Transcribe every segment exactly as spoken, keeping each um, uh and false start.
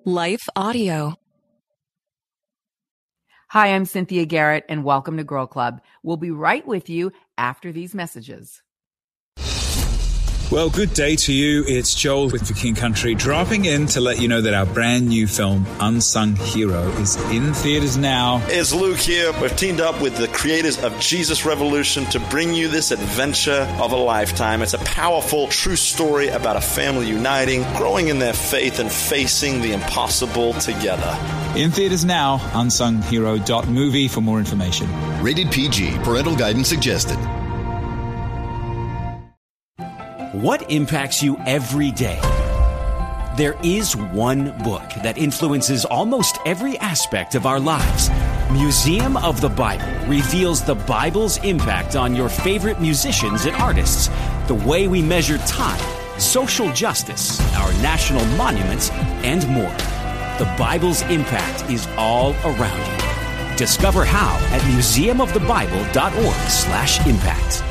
Life Audio. Hi, I'm Cynthia Garrett, and welcome to Girl Club. We'll be right with you after these messages. Well, good day to you. It's Joel with For King Country, dropping in to let you know that our brand new film, Unsung Hero, is in theaters now. It's Luke here. We've teamed up with the creators of Jesus Revolution to bring you this adventure of a lifetime. It's a powerful, true story about a family uniting, growing in their faith, and facing the impossible together. In theaters now, unsung hero dot movie for more information. Rated P G. Parental guidance suggested. What impacts you every day? There is one book that influences almost every aspect of our lives. Museum of the Bible reveals the Bible's impact on your favorite musicians and artists, the way we measure time, social justice, our national monuments, and more. The Bible's impact is all around you. Discover how at museum of the bible dot org slash impact.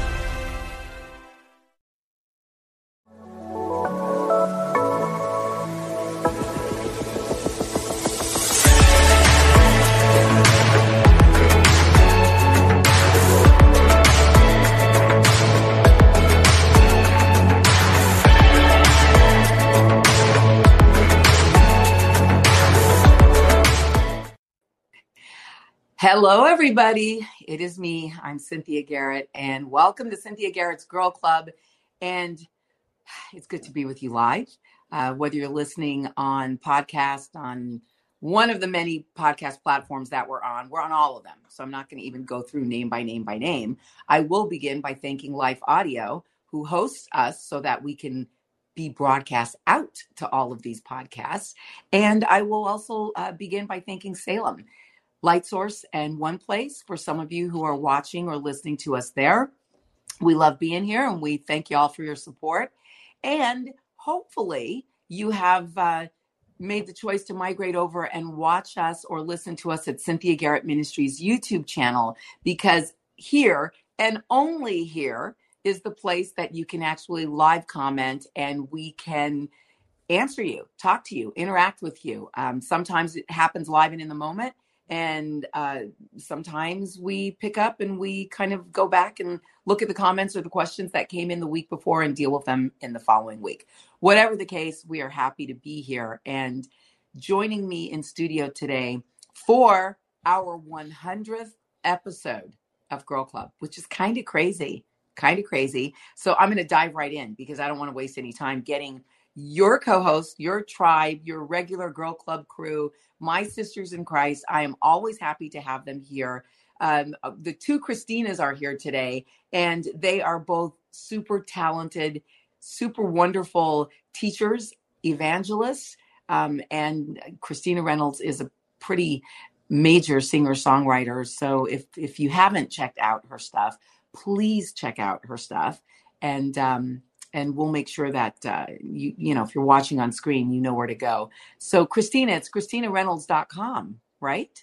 Hello, everybody. It is me. I'm Cynthia Garrett, and welcome to Cynthia Garrett's Girl Club. And it's good to be with you live, uh, whether you're listening on podcast, on one of the many podcast platforms that we're on. We're on all of them, so I'm not going to even go through name by name by name. I will begin by thanking Life Audio, who hosts us so that we can be broadcast out to all of these podcasts. And I will also uh, begin by thanking Salem Light Source and One Place for some of you who are watching or listening to us there. We love being here, and we thank you all for your support. And hopefully you have uh, made the choice to migrate over and watch us or listen to us at Cynthia Garrett Ministries YouTube channel, because here and only here is the place that you can actually live comment, and we can answer you, talk to you, interact with you. Um, sometimes it happens live and in the moment. And uh, sometimes we pick up and we kind of go back and look at the comments or the questions that came in the week before and deal with them in the following week. Whatever the case, we are happy to be here. And joining me in studio today for our one hundredth episode of Girl Club, which is kind of crazy, kind of crazy. So I'm going to dive right in because I don't want to waste any time getting your co-host, your tribe, your regular Girl Club crew, my sisters in Christ. I am always happy to have them here. Um, the two Christinas are here today, and they are both super talented, super wonderful teachers, evangelists. Um, and Christina Reynolds is a pretty major singer-songwriter. So if, if you haven't checked out her stuff, please check out her stuff. And, um, And we'll make sure that, uh, you you know, if you're watching on screen, you know where to go. So, Christina, it's christina reynolds dot com, right?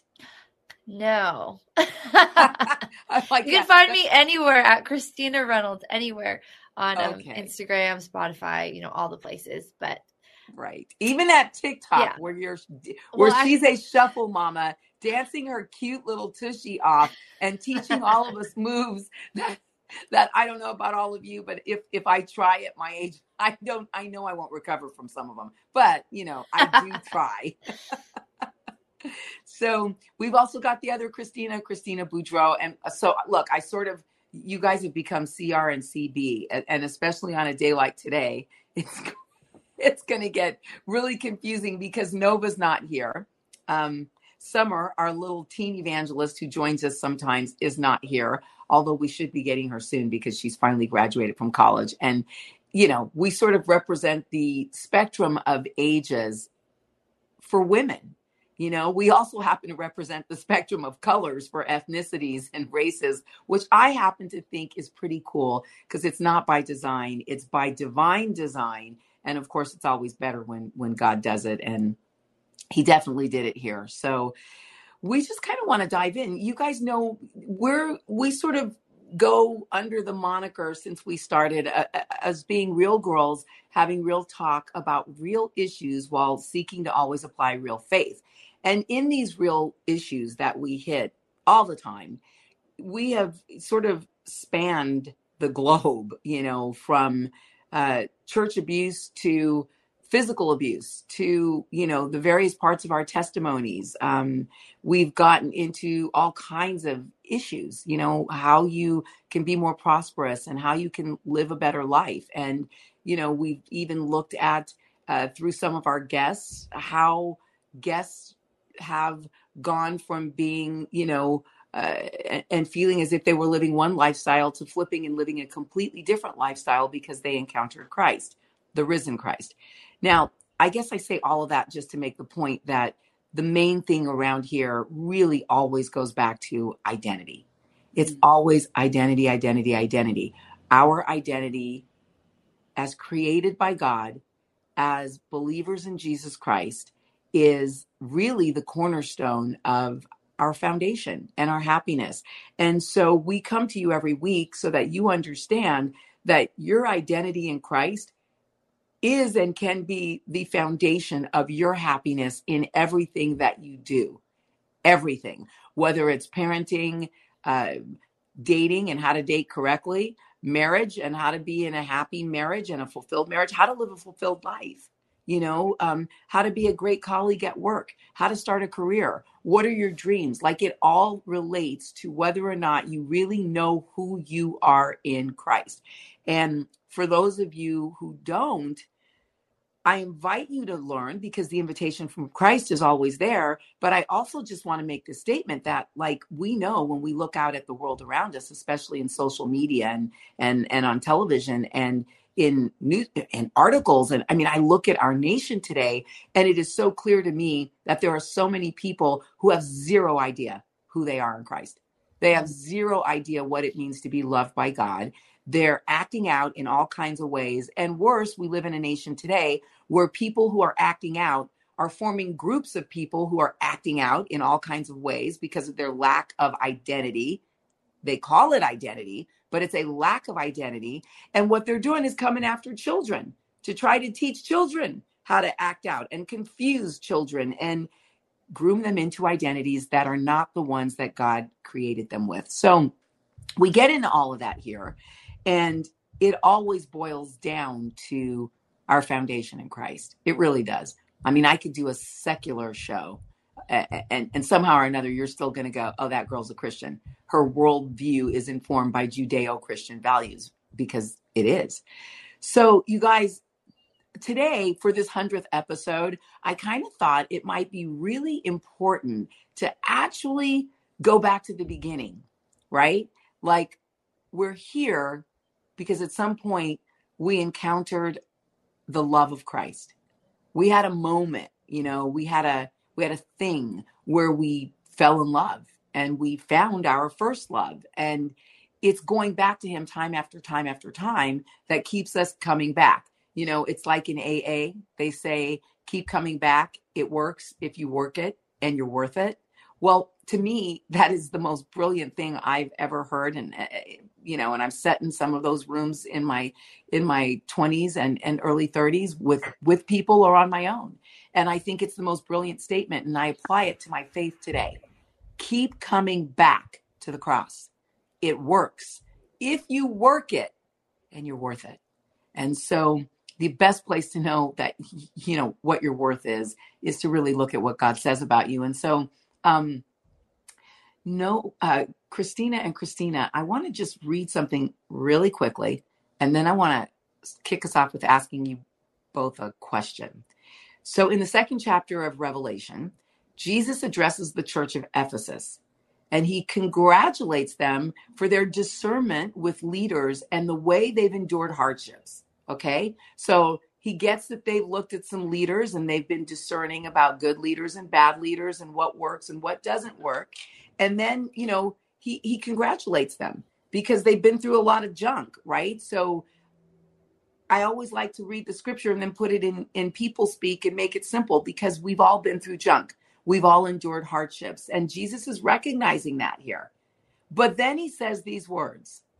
No. like you can that. find me anywhere at Christina Reynolds, anywhere on um, Okay. Instagram, Spotify, you know, all the places. But right. Even at TikTok, Yeah. where you're, where Well, I- she's a shuffle mama, dancing her cute little tushy off and teaching all of us moves that that I don't know about all of you, but if, if I try at my age, I don't, I know I won't recover from some of them, but you know, I do try. So we've also got the other Christina, Christina Boudreau. And so look, I sort of, you guys have become C R and C B, and especially on a day like today, it's, it's going to get really confusing because Nova's not here. Um, Summer, our little teen evangelist who joins us sometimes, is not here, although we should be getting her soon because she's finally graduated from college. And, you know, we sort of represent the spectrum of ages for women. You know, we also happen to represent the spectrum of colors for ethnicities and races, which I happen to think is pretty cool because it's not by design, it's by divine design. And of course, it's always better when when God does it. And he definitely did it here. So we just kind of want to dive in. You guys know we're, we sort of go under the moniker, since we started, uh, as being real girls, having real talk about real issues while seeking to always apply real faith. And in these real issues that we hit all the time, we have sort of spanned the globe, you know, from uh, church abuse to physical abuse to, you know, the various parts of our testimonies. Um, we've gotten into all kinds of issues, you know, how you can be more prosperous and how you can live a better life. And, you know, we've even looked at, uh, through some of our guests, how guests have gone from being, you know, uh, and feeling as if they were living one lifestyle to flipping and living a completely different lifestyle because they encountered Christ, the risen Christ. Now, I guess I say all of that just to make the point that the main thing around here really always goes back to identity. It's always identity, identity, identity. Our identity as created by God, as believers in Jesus Christ, is really the cornerstone of our foundation and our happiness. And so we come to you every week so that you understand that your identity in Christ is and can be the foundation of your happiness in everything that you do. Everything, whether it's parenting, uh, dating and how to date correctly, marriage and how to be in a happy marriage and a fulfilled marriage, how to live a fulfilled life, you know, um, how to be a great colleague at work, how to start a career. What are your dreams? Like, it all relates to whether or not you really know who you are in Christ. And for those of you who don't, I invite you to learn, because the invitation from Christ is always there. But I also just want to make the statement that, like, we know when we look out at the world around us, especially in social media and and and on television and in news and articles. And I mean, I look at our nation today, and it is so clear to me that there are so many people who have zero idea who they are in Christ. They have zero idea what it means to be loved by God. They're acting out in all kinds of ways. And worse, we live in a nation today where people who are acting out are forming groups of people who are acting out in all kinds of ways because of their lack of identity. They call it identity, but it's a lack of identity. And what they're doing is coming after children to try to teach children how to act out and confuse children and groom them into identities that are not the ones that God created them with. So we get into all of that here. And it always boils down to our foundation in Christ. It really does. I mean, I could do a secular show and, and, and somehow or another, you're still going to go, oh, that girl's a Christian. Her worldview is informed by Judeo-Christian values, because it is. So you guys, today for this hundredth episode, I kind of thought it might be really important to actually go back to the beginning, right? Like, we're here because at some point we encountered the love of Christ. We had a moment, you know, we had a, we had a thing where we fell in love and we found our first love. And it's going back to him time after time after time that keeps us coming back. You know, it's like in A A, they say, keep coming back. It works if you work it and you're worth it. Well, to me, that is the most brilliant thing I've ever heard. And, uh, you know, and I've sat in some of those rooms in my in my twenties and, and early thirties with, with people or on my own. And I think it's the most brilliant statement. And I apply it to my faith today. Keep coming back to the cross. It works if you work it and you're worth it. And so the best place to know that, you know, what your worth is, is to really look at what God says about you. And so, um, no, uh, Christina and Christina, I want to just read something really quickly, and then I want to kick us off with asking you both a question. So in the second chapter of Revelation, Jesus addresses the church of Ephesus, and he congratulates them for their discernment with leaders and the way they've endured hardships. Okay, so he gets that they've looked at some leaders and they've been discerning about good leaders and bad leaders and what works and what doesn't work. And then, you know, he, he congratulates them because they've been through a lot of junk, right? So I always like to read the scripture and then put it in, in people speak and make it simple, because we've all been through junk. We've all endured hardships. And Jesus is recognizing that here. But then he says these words,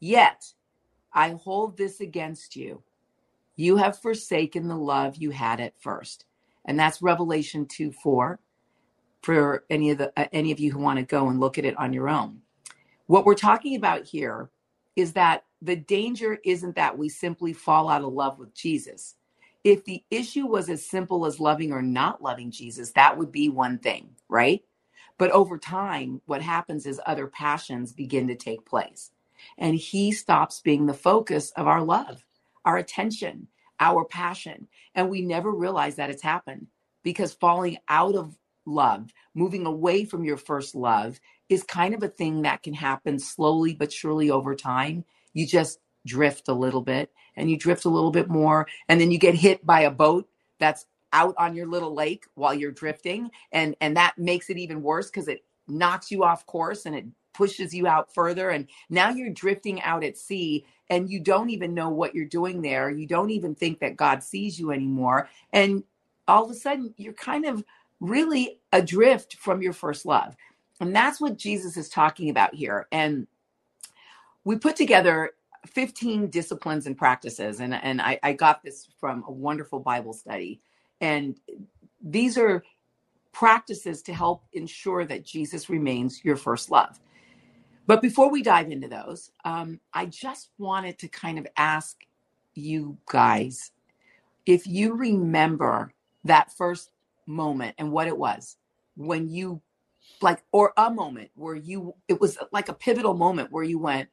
Yet I hold this against you. You have forsaken the love you had at first. And that's Revelation two four for any of the uh, any of you who want to go and look at it on your own. What we're talking about here is that the danger isn't that we simply fall out of love with Jesus. If the issue was as simple as loving or not loving Jesus, that would be one thing, right? But over time, what happens is other passions begin to take place. And he stops being the focus of our love, our attention, our passion. And we never realize that it's happened, because falling out of love, moving away from your first love, is kind of a thing that can happen slowly but surely over time. You just drift a little bit and you drift a little bit more. And then you get hit by a boat that's out on your little lake while you're drifting. And, and that makes it even worse because it knocks you off course and it pushes you out further. And now you're drifting out at sea and you don't even know what you're doing there. You don't even think that God sees you anymore. And all of a sudden you're kind of really adrift from your first love. And that's what Jesus is talking about here. And we put together fifteen disciplines and practices. And, and I, I got this from a wonderful Bible study. And these are practices to help ensure that Jesus remains your first love. But before we dive into those, um, I just wanted to kind of ask you guys if you remember that first moment and what it was when you like, or a moment where you, it was like a pivotal moment where you went,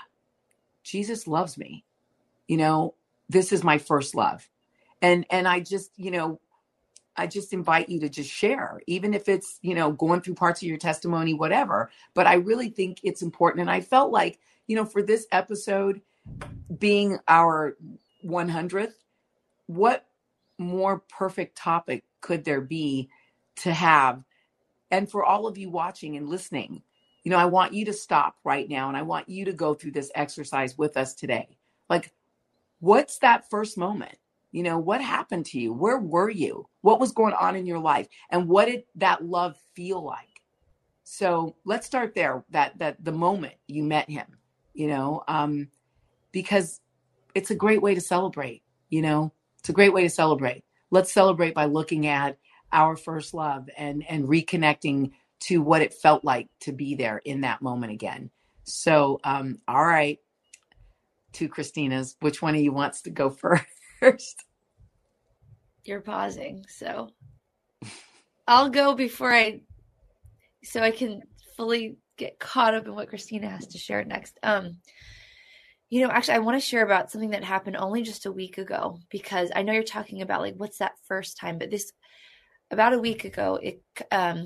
Jesus loves me. You know, this is my first love. And, and I just, you know, I just invite you to just share, even if it's, you know, going through parts of your testimony, whatever. But I really think it's important. And I felt like, you know, for this episode being our one hundredth, what more perfect topic could there be to have? And for all of you watching and listening, you know, I want you to stop right now and I want you to go through this exercise with us today. Like, what's that first moment? You know, what happened to you? Where were you? What was going on in your life? And what did that love feel like? So let's start there, that that the moment you met him, you know, um, because it's a great way to celebrate, you know, it's a great way to celebrate. Let's celebrate by looking at our first love and, and reconnecting to what it felt like to be there in that moment again. So, um, all right, two Christinas, which one of you wants to go first? First. You're pausing, so I'll go before I, so I can fully get caught up in what Christina has to share next. Um, you know, actually, I want to share about something that happened only just a week ago, because I know you're talking about like, what's that first time, but this, about a week ago, it, um,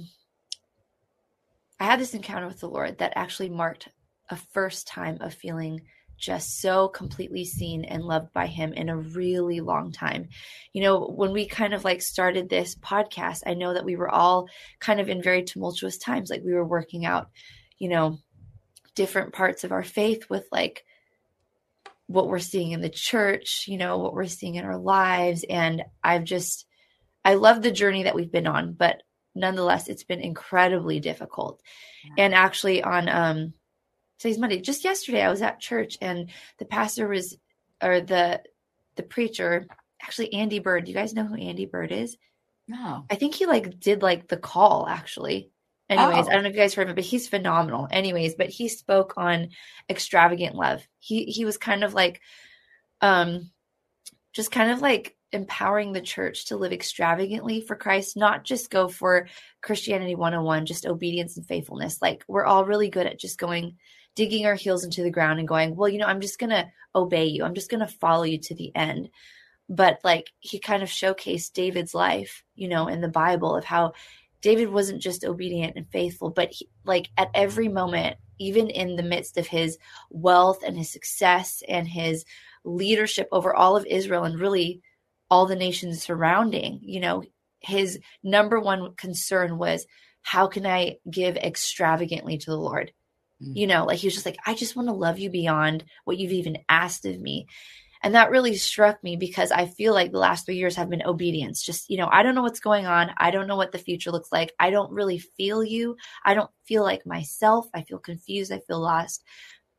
I had this encounter with the Lord that actually marked a first time of feeling just so completely seen and loved by him in a really long time. You know, when we kind of like started this podcast, I know that we were all kind of in very tumultuous times. Like we were working out, you know, different parts of our faith with like what we're seeing in the church, you know, what we're seeing in our lives. And I've just, I love the journey that we've been on, but nonetheless, it's been incredibly difficult. And actually on, um, today's Monday. Just yesterday, I was at church and the pastor was, or the the preacher, actually Andy Bird. Do you guys know who Andy Bird is? No. I think he like did like the call actually. Anyways, Oh. I don't know if you guys heard of him, but he's phenomenal. Anyways, but he spoke on extravagant love. He he was kind of like, um, just kind of like empowering the church to live extravagantly for Christ, not just go for Christianity one oh one, just obedience and faithfulness. Like we're all really good at just going, digging our heels into the ground and going, well, you know, I'm just going to obey you. I'm just going to follow you to the end. But like he kind of showcased David's life, you know, in the Bible of how David wasn't just obedient and faithful, but he, like at every moment, even in the midst of his wealth and his success and his leadership over all of Israel and really all the nations surrounding, you know, his number one concern was, how can I give extravagantly to the Lord? You know, like he was just like, I just want to love you beyond what you've even asked of me. And that really struck me because I feel like the last three years have been obedience. Just, you know, I don't know what's going on. I don't know what the future looks like. I don't really feel you. I don't feel like myself. I feel confused. I feel lost.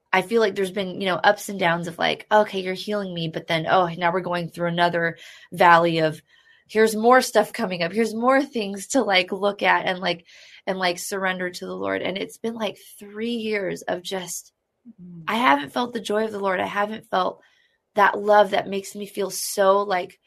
I feel like there's been, you know, ups and downs of like, okay, you're healing me. But then, oh, now we're going through another valley of here's more stuff coming up. Here's more things to like look at and like, and like surrender to the Lord. And it's been like three years of just, I haven't felt the joy of the Lord. I haven't felt that love that makes me feel so like,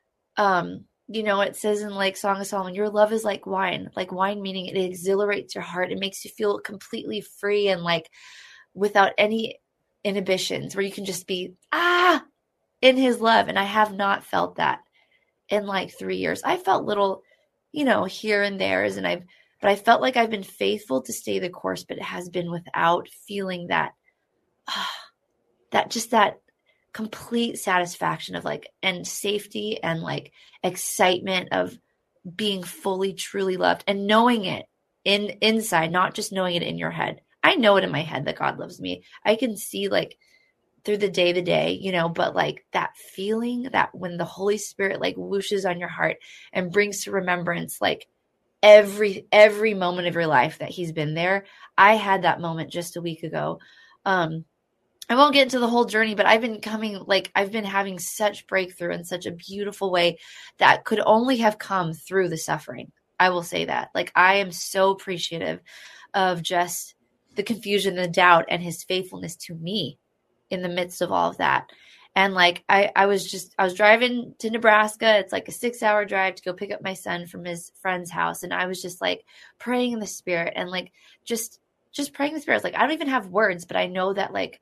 um, you know, it says in like Song of Solomon, your love is like wine, like wine, meaning it exhilarates your heart. It makes you feel completely free and like without any inhibitions, where you can just be, ah, in his love. And I have not felt that in like three years. I felt little, you know, here and there's, and I've, but I felt like I've been faithful to stay the course, but it has been without feeling that, ah, that just that complete satisfaction of like, and safety and like excitement of being fully, truly loved and knowing it in inside, not just knowing it in your head. I know it in my head that God loves me. I can see like through the day to day, you know, but like that feeling that when the Holy Spirit like whooshes on your heart and brings to remembrance, like every, every moment of your life that he's been there. I had that moment just a week ago. Um, I won't get into the whole journey, but I've been coming, like I've been having such breakthrough in such a beautiful way that could only have come through the suffering. I will say that. Like I am so appreciative of just the confusion, the doubt, and his faithfulness to me in the midst of all of that. And like, I, I was just, I was driving to Nebraska. It's like a six hour drive to go pick up my son from his friend's house. And I was just like praying in the Spirit and like, just, just praying in the Spirit. I was like, I don't even have words, but I know that like,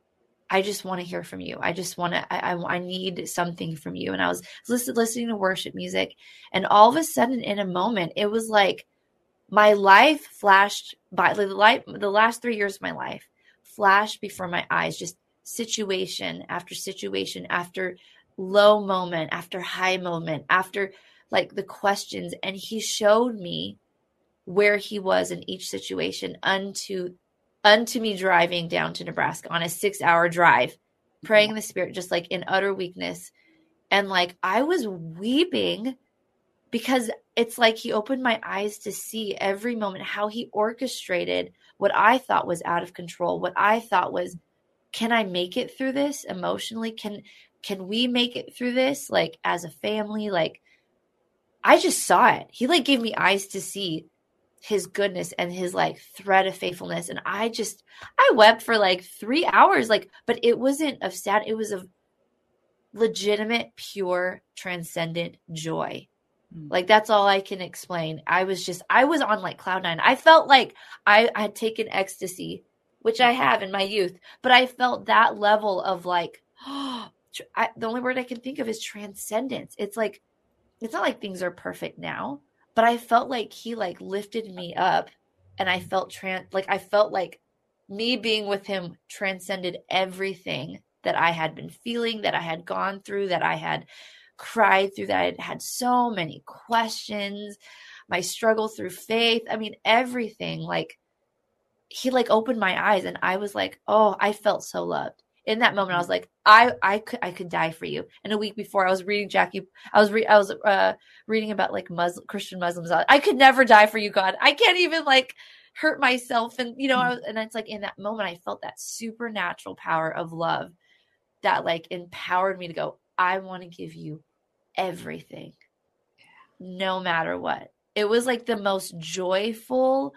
I just want to hear from you. I just want to, I, I, I need something from you. And I was listen, listening to worship music, and all of a sudden in a moment, it was like my life flashed by, the life, the last three years of my life flashed before my eyes, just situation after situation, after low moment, after high moment, after like the questions. And he showed me where he was in each situation unto unto me driving down to Nebraska on a six hour drive, praying in the Spirit, just like in utter weakness. And like, I was weeping because it's like he opened my eyes to see every moment how he orchestrated what I thought was out of control, what I thought was, can I make it through this emotionally? Can, can we make it through this? Like as a family, like I just saw it. He like gave me eyes to see his goodness and his like thread of faithfulness. And I just, I wept for like three hours, like, but it wasn't of sad. It was of legitimate, pure, transcendent joy. Mm. Like, that's all I can explain. I was just, I was on like cloud nine. I felt like I, I had taken ecstasy, which I have in my youth, but I felt that level of like, oh, I, the only word I can think of is transcendence. It's like, it's not like things are perfect now, but I felt like he like lifted me up, and I felt trans like I felt like me being with him transcended everything that I had been feeling, that I had gone through, that I had cried through, that I had had so many questions, my struggle through faith. I mean, everything. Like he like opened my eyes, and I was like, oh, I felt so loved. In that moment, I was like, I, I could, I could die for you. And a week before, I was reading Jackie, I was, re- I was uh, reading about like Muslim, Christian Muslims. I could never die for you, God. I can't even like hurt myself. And, you know, I was, and it's like in that moment, I felt that supernatural power of love that like empowered me to go, I want to give you everything, no matter what. It was like the most joyful.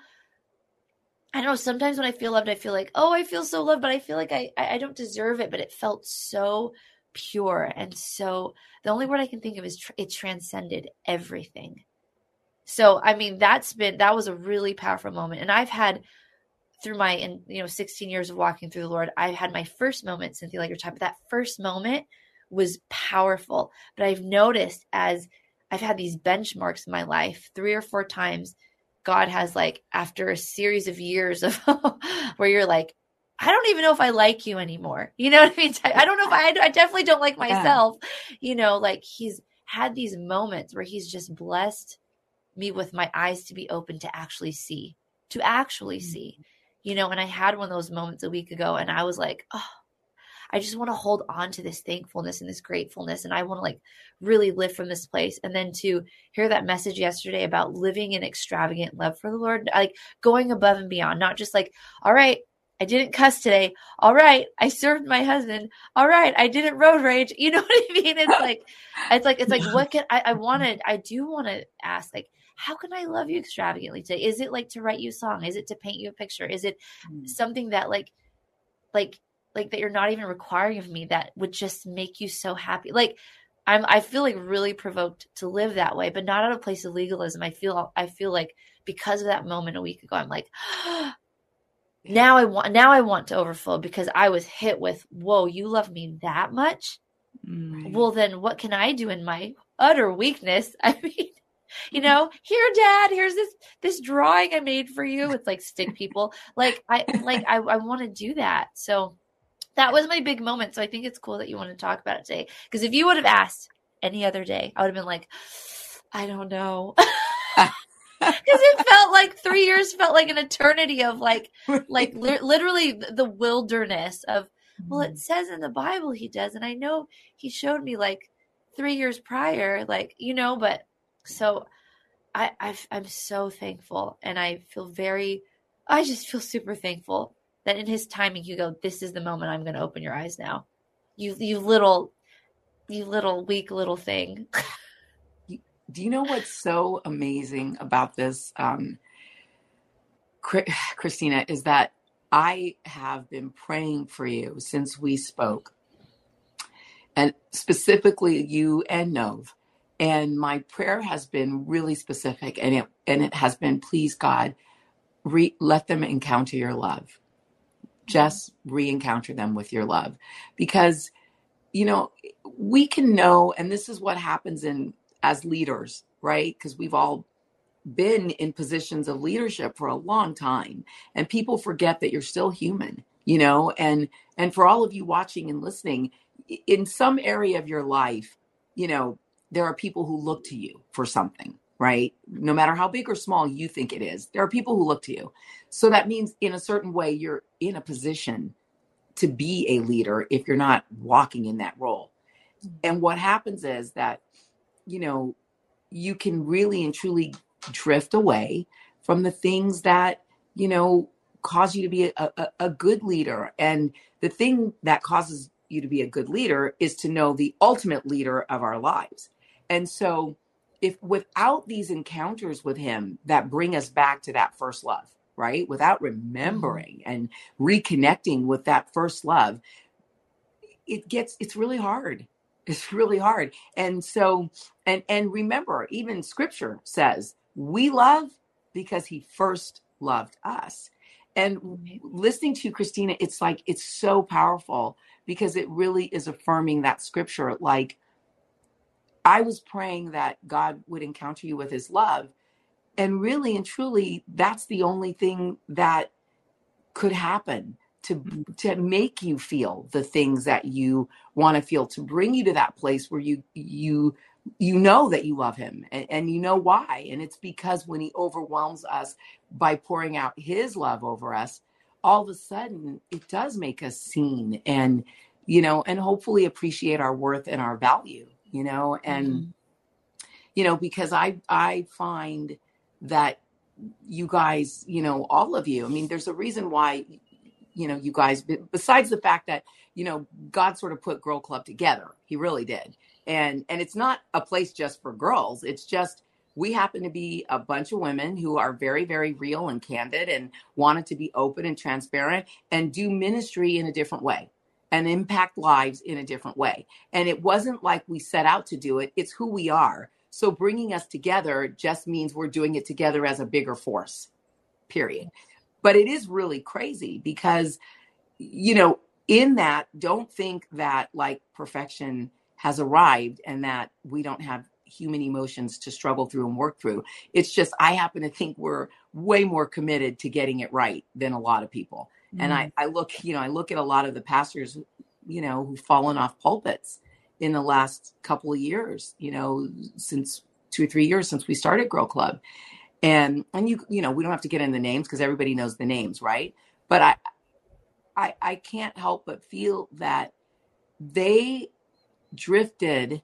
I don't know, sometimes when I feel loved, I feel like, oh, I feel so loved, but I feel like I, I don't deserve it. But it felt so pure. And so the only word I can think of is tr- it transcended everything. So, I mean, that's been, that was a really powerful moment. And I've had through my, in, you know, sixteen years of walking through the Lord, I've had my first moment, Cynthia, like your time, but that first moment was powerful. But I've noticed as I've had these benchmarks in my life three or four times, God has like, after a series of years of where you're like, I don't even know if I like you anymore. You know what I mean? I don't know if I, I definitely don't like myself, yeah. You know, like he's had these moments where he's just blessed me with my eyes to be open to actually see, to actually mm-hmm. see, you know, and I had one of those moments a week ago, and I was like, oh, I just want to hold on to this thankfulness and this gratefulness. And I want to like really live from this place. And then to hear that message yesterday about living in extravagant love for the Lord, like going above and beyond, not just like, all right, I didn't cuss today. All right. I served my husband. All right. I didn't road rage. You know what I mean? It's like, it's like, it's like, what can I, I wanted, I do want to ask, like, how can I love you extravagantly today? Is it like to write you a song? Is it to paint you a picture? Is it something that like, like, like that you're not even requiring of me that would just make you so happy? Like, I'm, I feel like really provoked to live that way, but not out of a place of legalism. I feel, I feel like because of that moment a week ago, I'm like, now I want, now I want to overflow because I was hit with, whoa, you love me that much? Mm. Well, then what can I do in my utter weakness? I mean, you know, here, Dad, here's this, this drawing I made for you with like stick people. Like I, like I, I want to do that. So that was my big moment. So I think it's cool that you want to talk about it today. Because if you would have asked any other day, I would have been like, I don't know. Because it felt like three years felt like an eternity of like, like li- literally the wilderness of, well, it says in the Bible he does. And I know he showed me like three years prior, like, you know, but so I, I've, I'm so thankful. And I feel very, I just feel super thankful that in his timing, you go, this is the moment I'm going to open your eyes now. You, you little, you little weak little thing. Do you know what's so amazing about this, um, Christina, is that I have been praying for you since we spoke, and specifically you and Nov. And my prayer has been really specific, and it and it has been, please God, re- let them encounter your love. Just re-encounter them with your love, because you know we can know, and this is what happens in as leaders, right? Because we've all been in positions of leadership for a long time, and people forget that you're still human, you know, and, and for all of you watching and listening, in some area of your life, you know, there are people who look to you for something, right? No matter how big or small you think it is, there are people who look to you. So that means in a certain way, you're in a position to be a leader if you're not walking in that role. And what happens is that, you know, you can really and truly drift away from the things that, you know, cause you to be a, a, a good leader. And the thing that causes you to be a good leader is to know the ultimate leader of our lives. And so if without these encounters with him that bring us back to that first love, right? Without remembering mm-hmm. and reconnecting with that first love, it gets, it's really hard. It's really hard. And so, and, and remember, even scripture says we love because he first loved us. And listening to Christina, it's like, it's so powerful because it really is affirming that scripture. Like I was praying that God would encounter you with his love. And really and truly, that's the only thing that could happen. To, to make you feel the things that you want to feel, to bring you to that place where you you you know that you love him, and, and you know why. And it's because when he overwhelms us by pouring out his love over us, all of a sudden it does make us seen and, you know, and hopefully appreciate our worth and our value, you know, and, mm-hmm. you know, because I I find that you guys, you know, all of you, I mean, there's a reason why, you know, you guys, besides the fact that, you know, God sort of put Girl Club together. He really did. And, and it's not a place just for girls. It's just, we happen to be a bunch of women who are very, very real and candid and wanted to be open and transparent and do ministry in a different way and impact lives in a different way. And it wasn't like we set out to do it. It's who we are. So bringing us together just means we're doing it together as a bigger force, period. But it is really crazy because, you know, in that, don't think that like perfection has arrived and that we don't have human emotions to struggle through and work through. It's just, I happen to think we're way more committed to getting it right than a lot of people. Mm. And I, I look, you know, I look at a lot of the pastors, you know, who've fallen off pulpits in the last couple of years, you know, since two or three years since we started Girl Club. And, and you, you know, we don't have to get into names because everybody knows the names, right? But I, I, I can't help but feel that they drifted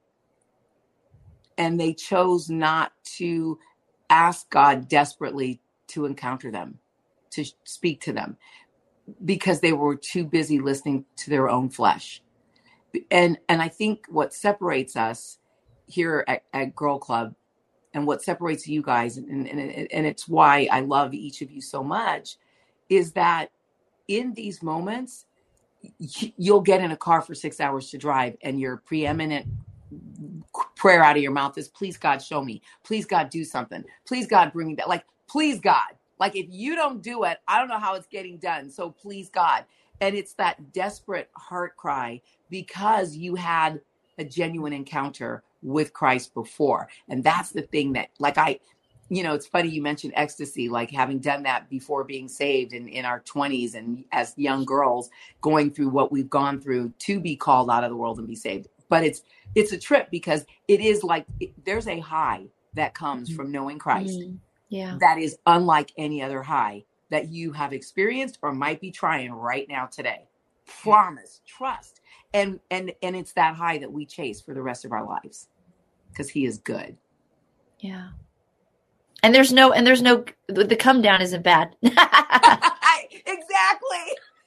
and they chose not to ask God desperately to encounter them, to speak to them. because they were too busy listening to their own flesh. And and I think what separates us here at, at Girl Club, and what separates you guys, and, and, and it's why I love each of you so much, is that in these moments, you'll get in a car for six hours to drive, and your preeminent prayer out of your mouth is, please God, show me. Please God, do something. Please God, bring me that. Like, please God. Like, if you don't do it, I don't know how it's getting done. So please God. And it's that desperate heart cry because you had a genuine encounter with Christ before. And that's the thing that, like, I, you know, it's funny you mentioned ecstasy, like having done that before being saved in, in our twenties and as young girls going through what we've gone through to be called out of the world and be saved. But it's, it's a trip because it is like, it, there's a high that comes from knowing Christ. Mm-hmm. Yeah. That is unlike any other high that you have experienced or might be trying right now today. Promise, trust. And, and, and it's that high that we chase for the rest of our lives because he is good. Yeah. And there's no, and there's no, the come down isn't bad. Exactly.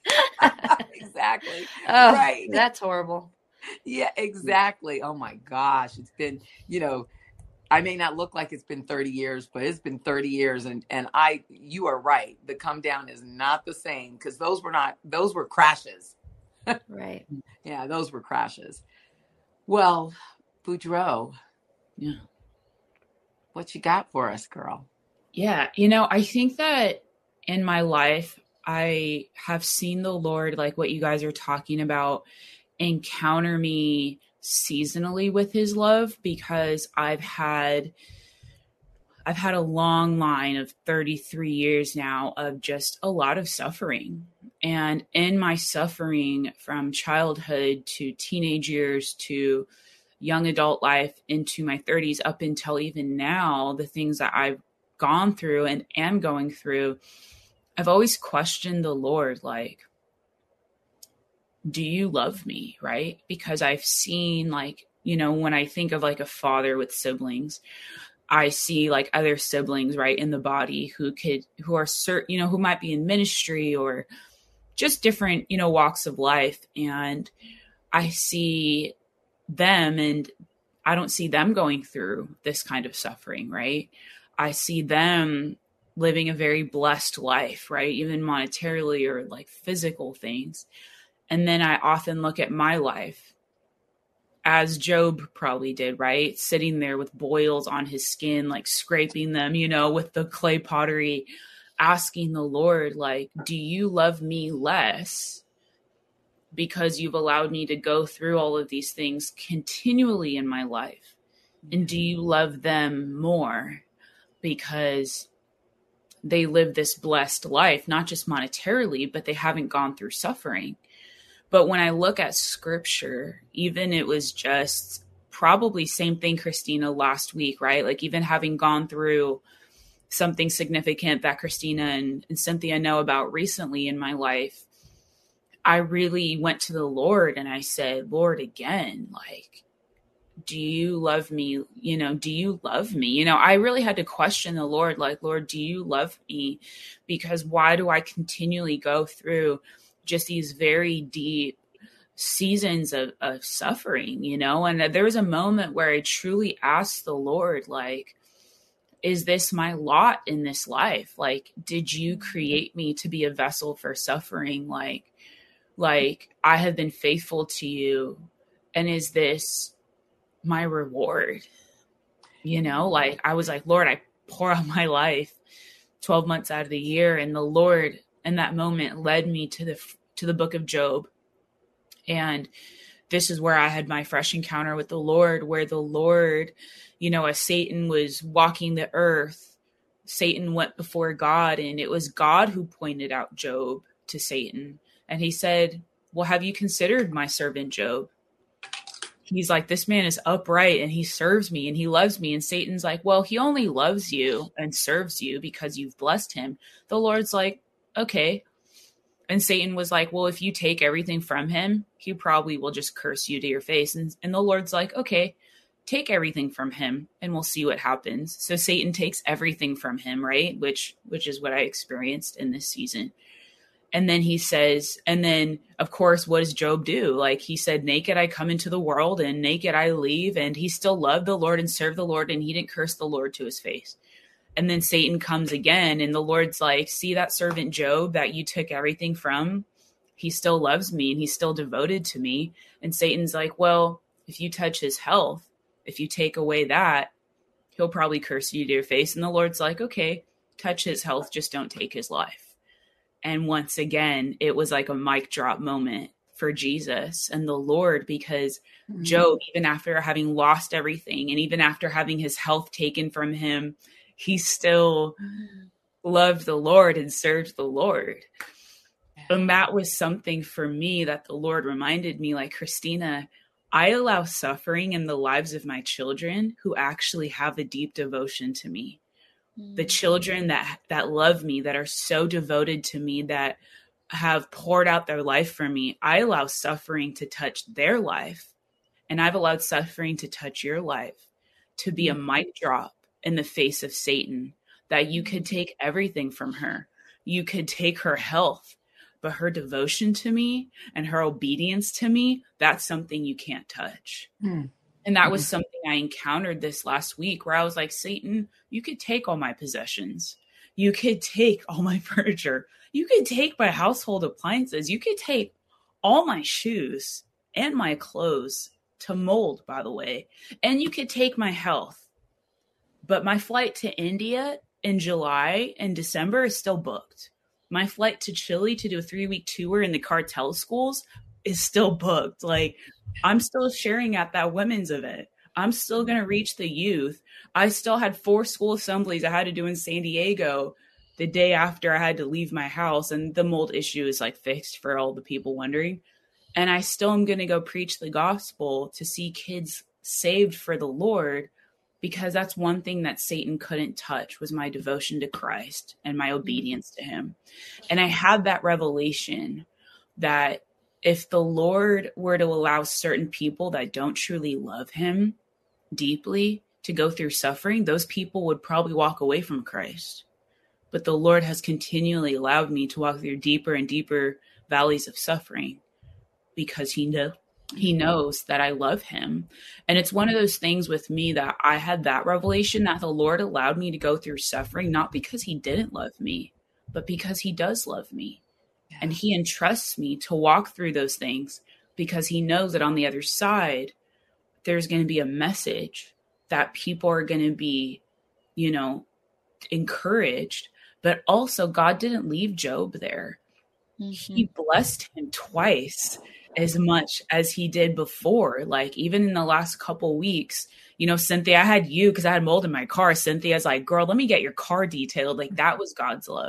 Exactly. Oh, right. That's horrible. Yeah, exactly. Oh my gosh. It's been, you know, I may not look like it's been thirty years, but it's been thirty years. And, and I, you are right. The come down is not the same because those were not, those were crashes. Right. Yeah, those were crashes. Well, Boudreaux, yeah. What you got for us, girl? Yeah. You know, I think that in my life, I have seen the Lord, like what you guys are talking about, encounter me seasonally with his love, because I've had, I've had a long line of thirty-three years now of just a lot of suffering. And in my suffering from childhood to teenage years to young adult life into my thirties up until even now, the things that I've gone through and am going through, I've always questioned the Lord, like, do you love me? Right? Because I've seen, like, you know, when I think of like a father with siblings, I see like other siblings, right, in the body who could, who are certain, you know, who might be in ministry or just different, you know, walks of life. And I see them and I don't see them going through this kind of suffering, right? I see them living a very blessed life, right? Even monetarily or like physical things. And then I often look at my life as Job probably did, right? Sitting there with boils on his skin, like scraping them, you know, with the clay pottery, asking the Lord, like, do you love me less because you've allowed me to go through all of these things continually in my life? And do you love them more because they live this blessed life, not just monetarily, but they haven't gone through suffering? But when I look at scripture, even it was just probably same thing, Christina, last week, right? Like even having gone through something significant that Christina and, and Cynthia know about recently in my life, I really went to the Lord and I said, Lord, again, like, do you love me? You know, do you love me? You know, I really had to question the Lord, like, Lord, do you love me? Because why do I continually go through just these very deep seasons of, of suffering, you know? And there was a moment where I truly asked the Lord, like, is this my lot in this life? Like, did you create me to be a vessel for suffering? Like, like I have been faithful to you. And is this my reward? You know, like I was like, Lord, I pour out my life twelve months out of the year. And the Lord in that moment led me to the, to the book of Job. And this is where I had my fresh encounter with the Lord, where the Lord, you know, as Satan was walking the earth, Satan went before God, and it was God who pointed out Job to Satan. And he said, well, have you considered my servant Job? He's like, this man is upright and he serves me and he loves me. And Satan's like, well, he only loves you and serves you because you've blessed him. The Lord's like, okay. And Satan was like, well, if you take everything from him, he probably will just curse you to your face. And, and the Lord's like, okay, take everything from him and we'll see what happens. So Satan takes everything from him, right? Which, which is what I experienced in this season. And then he says, and then of course, what does Job do? Like he said, naked I come into the world and naked I leave. And he still loved the Lord and served the Lord, and he didn't curse the Lord to his face. And then Satan comes again, and the Lord's like, see that servant Job that you took everything from? He still loves me and he's still devoted to me. And Satan's like, well, if you touch his health, if you take away that, he'll probably curse you to your face. And the Lord's like, okay, touch his health, just don't take his life. And once again, it was like a mic drop moment for Jesus and the Lord, because mm-hmm. Job, even after having lost everything and even after having his health taken from him, he still mm-hmm. loved the Lord and served the Lord. Yeah. And that was something for me that the Lord reminded me, like, Christina, I allow suffering in the lives of my children who actually have a deep devotion to me. The children that, that love me, that are so devoted to me, that have poured out their life for me, I allow suffering to touch their life. And I've allowed suffering to touch your life, to be a mic drop in the face of Satan, that you could take everything from her. You could take her health, but her devotion to me and her obedience to me, that's something you can't touch. Mm. And that was something I encountered this last week, where I was like, Satan, you could take all my possessions. You could take all my furniture. You could take my household appliances. You could take all my shoes and my clothes to mold, by the way. And you could take my health. But my flight to India in July and December is still booked. My flight to Chile to do a three-week tour in the cartel schools is still booked. Like, I'm still sharing at that women's event. I'm still going to reach the youth. I still had four school assemblies I had to do in San Diego the day after I had to leave my house. And the mold issue is like fixed, for all the people wondering. And I still am going to go preach the gospel to see kids saved for the Lord, because that's one thing that Satan couldn't touch, was my devotion to Christ and my obedience to him. And I had that revelation that if the Lord were to allow certain people that don't truly love him deeply to go through suffering, those people would probably walk away from Christ. But the Lord has continually allowed me to walk through deeper and deeper valleys of suffering, because he know, he knows that I love him. And it's one of those things with me that I had that revelation that the Lord allowed me to go through suffering, not because he didn't love me, but because he does love me. And he entrusts me to walk through those things, because he knows that on the other side, there's going to be a message that people are going to be, you know, encouraged. But also, God didn't leave Job there. Mm-hmm. He blessed him twice as much as he did before. Like, even in the last couple weeks, you know, Cynthia, I had you because I had mold in my car. Cynthia's like, girl, let me get your car detailed. Like, that was God's love.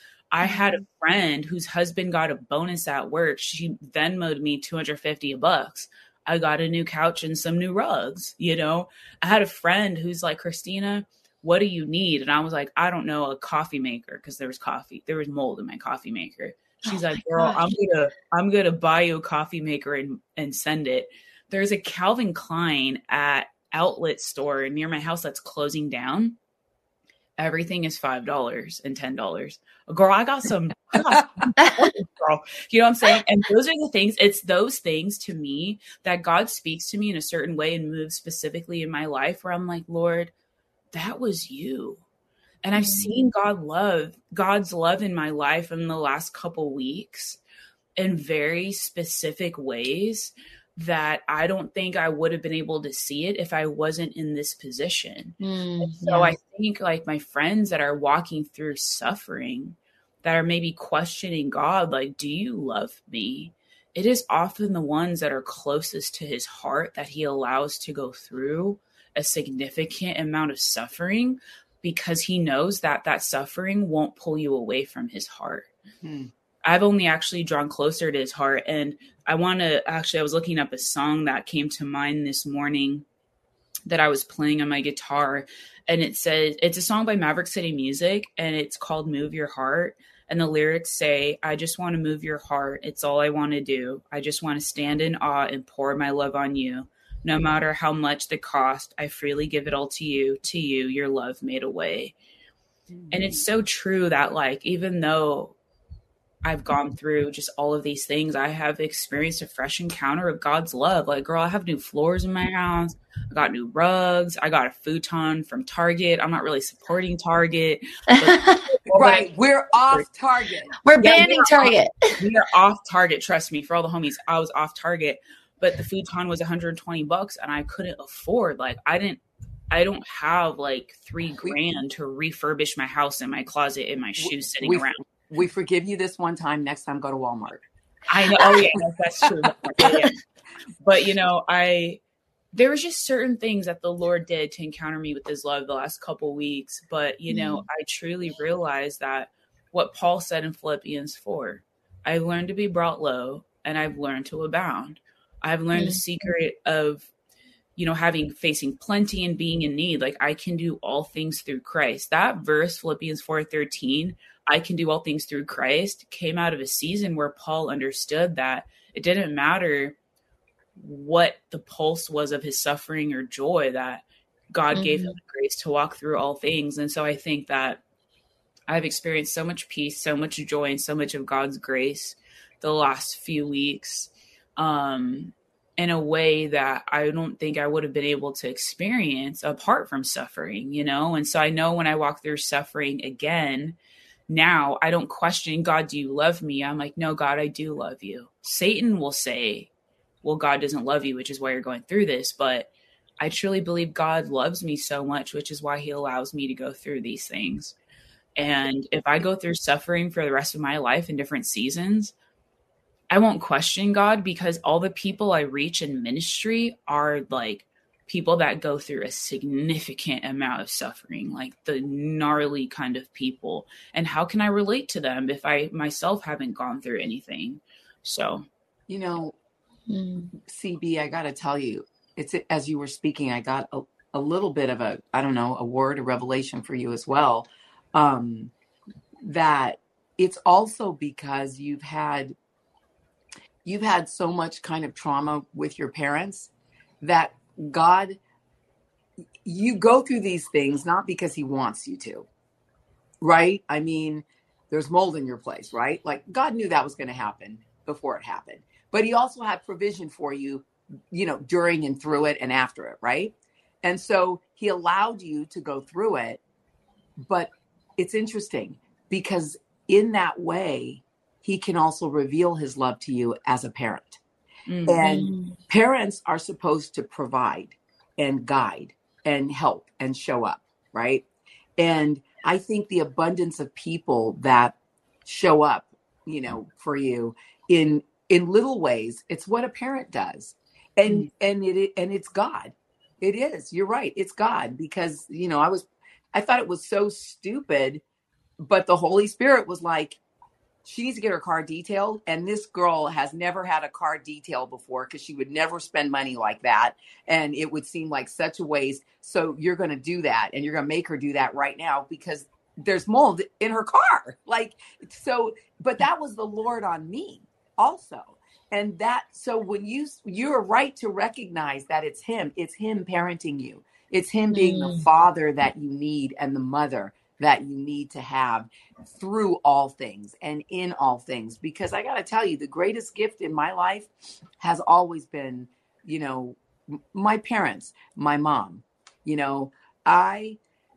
I had a friend whose husband got a bonus at work. She Venmoed me two hundred fifty bucks. I got a new couch and some new rugs. You know, I had a friend who's like, Christina, what do you need? And I was like, I don't know, a coffee maker, because there was coffee. There was mold in my coffee maker. She's oh like, girl, gosh. I'm gonna I'm gonna buy you a coffee maker and, and send it. There's a Calvin Klein at outlet store near my house that's closing down. Everything is five dollars and ten dollars. Girl, I got some, I got some girl. You know what I'm saying? And those are the things, it's those things to me that God speaks to me in a certain way and moves specifically in my life, where I'm like, Lord, that was you. And I've seen God love, God's love in my life in the last couple weeks in very specific ways that I don't think I would have been able to see it if I wasn't in this position. Mm, and so yeah. I think, like, my friends that are walking through suffering, that are maybe questioning God, like, do you love me? It is often the ones that are closest to his heart that he allows to go through a significant amount of suffering, because he knows that that suffering won't pull you away from his heart. Mm-hmm. I've only actually drawn closer to his heart. And I want to actually, I was looking up a song that came to mind this morning that I was playing on my guitar. And it says, it's a song by Maverick City Music, and it's called Move Your Heart. And the lyrics say, I just want to move your heart. It's all I want to do. I just want to stand in awe and pour my love on you. No matter how much the cost, I freely give it all to you, to you, your love made a way. Mm-hmm. And it's so true that, like, even though I've gone through just all of these things, I have experienced a fresh encounter of God's love. Like, girl, I have new floors in my house. I got new rugs. I got a futon from Target. I'm not really supporting Target. Right. We're off Target. We're Yeah, banning we are Target. Off, we are off Target. Trust me, for all the homies, I was off Target, but the futon was one hundred twenty bucks and I couldn't afford, like, I didn't, I don't have like three grand to refurbish my house and my closet and my shoes sitting we, around. We forgive you this one time. Next time, go to Walmart. I know. Oh yeah, that's true. Yeah, yeah. But you know, I there was just certain things that the Lord did to encounter me with His love the last couple weeks. But you know, mm. I truly realized that what Paul said in Philippians four, I've learned to be brought low, and I've learned to abound. I've learned mm. the secret of, you know, having facing plenty and being in need. Like, I can do all things through Christ. That verse, Philippians four thirteen. I can do all things through Christ, came out of a season where Paul understood that it didn't matter what the pulse was of his suffering or joy, that God mm-hmm. gave him the grace to walk through all things. And so I think that I've experienced so much peace, so much joy, and so much of God's grace the last few weeks um, in a way that I don't think I would have been able to experience apart from suffering, you know? And so I know when I walk through suffering again, now I don't question, God, do you love me? I'm like, no, God, I do love you. Satan will say, well, God doesn't love you, which is why you're going through this. But I truly believe God loves me so much, which is why He allows me to go through these things. And if I go through suffering for the rest of my life in different seasons, I won't question God, because all the people I reach in ministry are like people that go through a significant amount of suffering, like the gnarly kind of people. And how can I relate to them if I myself haven't gone through anything? So, you know, mm. C B, I got to tell you, it's as you were speaking, I got a, a little bit of a, I don't know, a word, a revelation for you as well. Um, that it's also because you've had, you've had so much kind of trauma with your parents that God, you go through these things not because He wants you to, right? I mean, there's mold in your place, right? Like, God knew that was going to happen before it happened, but He also had provision for you, you know, during and through it and after it, right? And so He allowed you to go through it, but it's interesting because in that way, He can also reveal His love to you as a parent. Mm-hmm. And parents are supposed to provide and guide and help and show up, right? And I think the abundance of people that show up, you know, for you in in little ways, it's what a parent does. And mm-hmm. and it and it's God. It is. You're right. It's God, because, you know, I was I thought it was so stupid, but the Holy Spirit was like, she needs to get her car detailed. And this girl has never had a car detail before, because she would never spend money like that. And it would seem like such a waste. So you're going to do that, and you're going to make her do that right now because there's mold in her car. Like, so, but that was the Lord on me also. And that, so when you, you're right to recognize that it's Him, it's Him parenting you. It's Him being mm. the father that you need and the mother that you need to have through all things and in all things. Because I got to tell you, the greatest gift in my life has always been, you know, my parents, my mom. You know, I,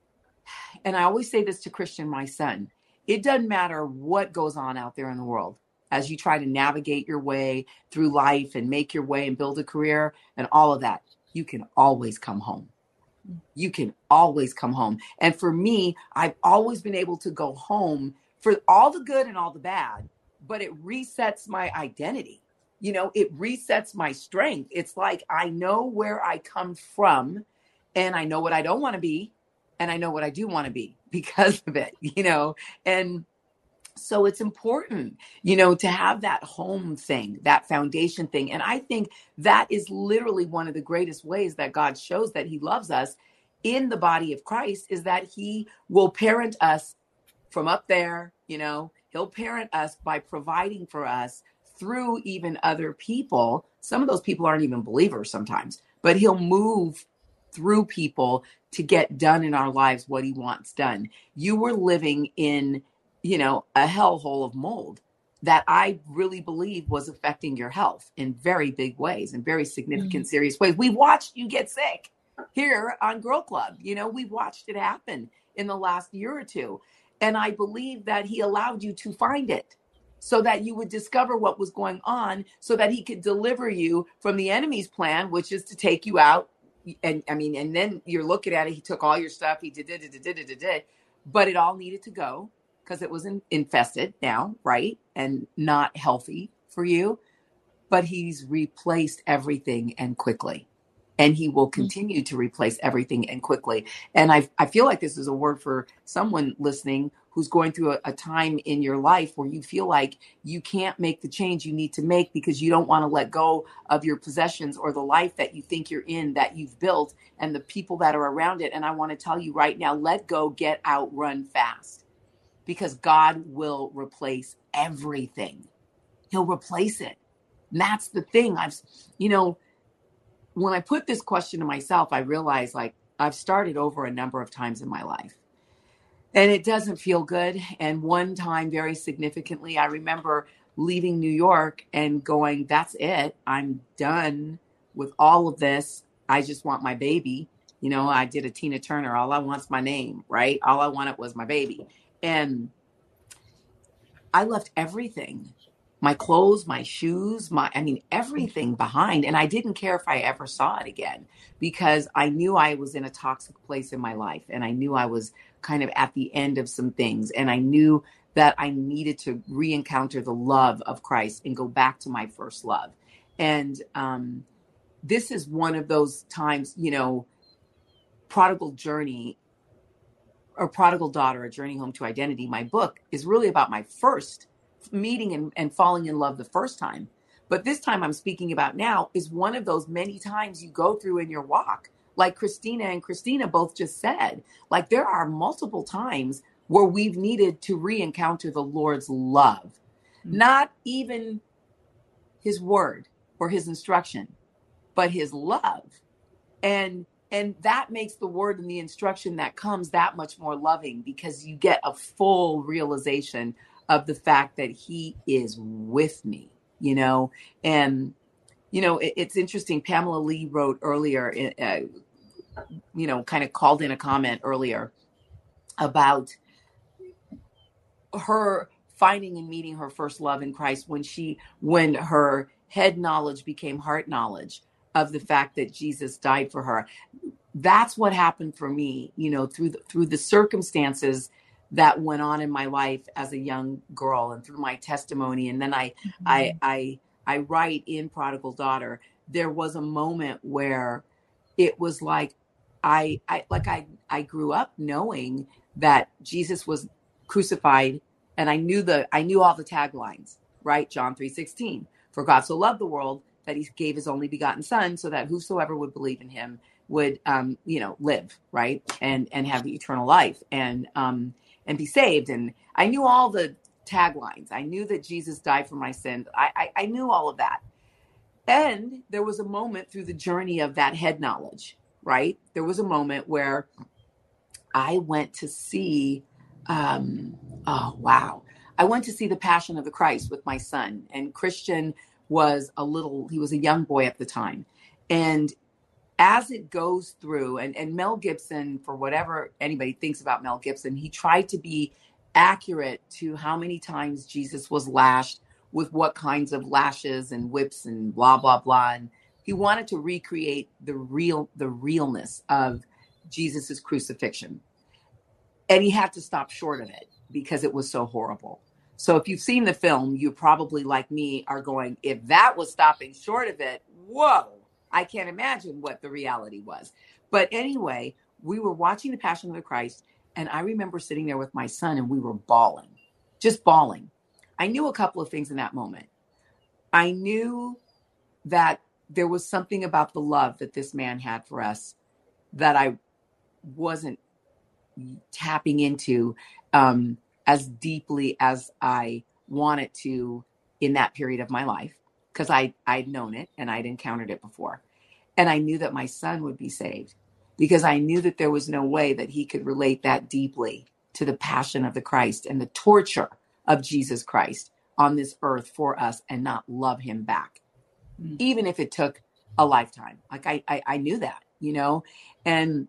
and I always say this to Christian, my son, it doesn't matter what goes on out there in the world as you try to navigate your way through life and make your way and build a career and all of that, you can always come home. You can always come home. And for me, I've always been able to go home for all the good and all the bad, but it resets my identity. You know, it resets my strength. It's like, I know where I come from, and I know what I don't want to be, and I know what I do want to be because of it, you know? And so it's important, you know, to have that home thing, that foundation thing. And I think that is literally one of the greatest ways that God shows that He loves us in the body of Christ, is that He will parent us from up there. You know, He'll parent us by providing for us through even other people. Some of those people aren't even believers sometimes, but He'll move through people to get done in our lives what He wants done. You were living in, you know, a hellhole of mold. that I really believe was affecting your health in very big ways, in very significant, mm-hmm. serious ways. We watched you get sick here on Girl Club. You know, we watched it happen in the last year or two. And I believe that he allowed you to find it so that you would discover what was going on, so that he could deliver you from the enemy's plan, which is to take you out. And I mean, and then you're looking at it. He took all your stuff. He did, did, did, did, did, did, did, but it all needed to go because it was in, infested now, right? And not healthy for you. But he's replaced everything and quickly. And he will continue to replace everything and quickly. And I I feel like this is a word for someone listening who's going through a, a time in your life where you feel like you can't make the change you need to make because you don't want to let go of your possessions or the life that you think you're in, that you've built, and the people that are around it. And I want to tell you right now, let go, get out, run fast, because God will replace everything. He'll replace it. And that's the thing. I've, you know, when I put this question to myself, I realized like I've started over a number of times in my life. And it doesn't feel good. And one time, very significantly, I remember leaving New York and going, that's it. I'm done with all of this. I just want my baby. You know, I did a Tina Turner. All I want's my name, right? All I wanted was my baby. And I left everything, my clothes, my shoes, my, I mean, everything behind. And I didn't care if I ever saw it again, because I knew I was in a toxic place in my life. And I knew I was kind of at the end of some things. And I knew that I needed to re-encounter the love of Christ and go back to my first love. And um, this is one of those times, you know, Prodigal Journey or Prodigal Daughter, A Journey Home to Identity. My book is really about my first meeting and, and falling in love the first time. But this time I'm speaking about now is one of those many times you go through in your walk. Like Christina and Christina both just said, like there are multiple times where we've needed to re-encounter the Lord's love, mm-hmm. not even his word or his instruction, but his love. And and that makes the word and the instruction that comes that much more loving, because you get a full realization of the fact that he is with me, you know. And you know, it, it's interesting. Pamela Lee wrote earlier, uh, you know, kind of called in a comment earlier about her finding and meeting her first love in Christ when she, when her head knowledge became heart knowledge of the fact that Jesus died for her. That's what happened for me, you know, through the, through the circumstances that went on in my life as a young girl, and through my testimony. And then I, mm-hmm. I, I, I write in Prodigal Daughter, there was a moment where it was like, I, I, like I, I grew up knowing that Jesus was crucified, and I knew the, I knew all the taglines, right? John three sixteen, for God so loved the world that he gave his only begotten son, so that whosoever would believe in him would, um, you know, live, right. And, and have the eternal life, and, um, and be saved. And I knew all the taglines. I knew that Jesus died for my sins. I, I, I knew all of that. And there was a moment through the journey of that head knowledge, right? There was a moment where I went to see, um, oh, wow. I went to see The Passion of the Christ with my son. And Christian was a little, he was a young boy at the time. And as it goes through, and, and Mel Gibson, for whatever anybody thinks about Mel Gibson, he tried to be accurate to how many times Jesus was lashed, with what kinds of lashes and whips and blah, blah, blah. And he wanted to recreate the real, the realness of Jesus's crucifixion. And he had to stop short of it because it was so horrible. So if you've seen the film, you probably, like me, are going, if that was stopping short of it, whoa, I can't imagine what the reality was. But anyway, we were watching The Passion of the Christ, and I remember sitting there with my son, and we were bawling, just bawling. I knew a couple of things in that moment. I knew that there was something about the love that this man had for us that I wasn't tapping into um, as deeply as I wanted to in that period of my life, because I, I'd known it and I'd encountered it before. And I knew that my son would be saved, because I knew that there was no way that he could relate that deeply to the passion of the Christ and the torture of Jesus Christ on this earth for us and not love him back, Mm. even if it took a lifetime. Like I, I, I knew that, you know? And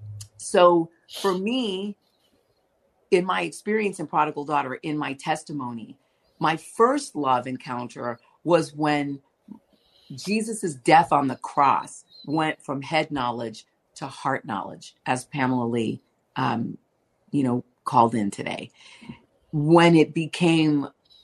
so for me, in my experience in Prodigal Daughter, in my testimony, my first love encounter was when Jesus's death on the cross went from head knowledge to heart knowledge, as Pamela Lee, um, you know, called in today. When it became,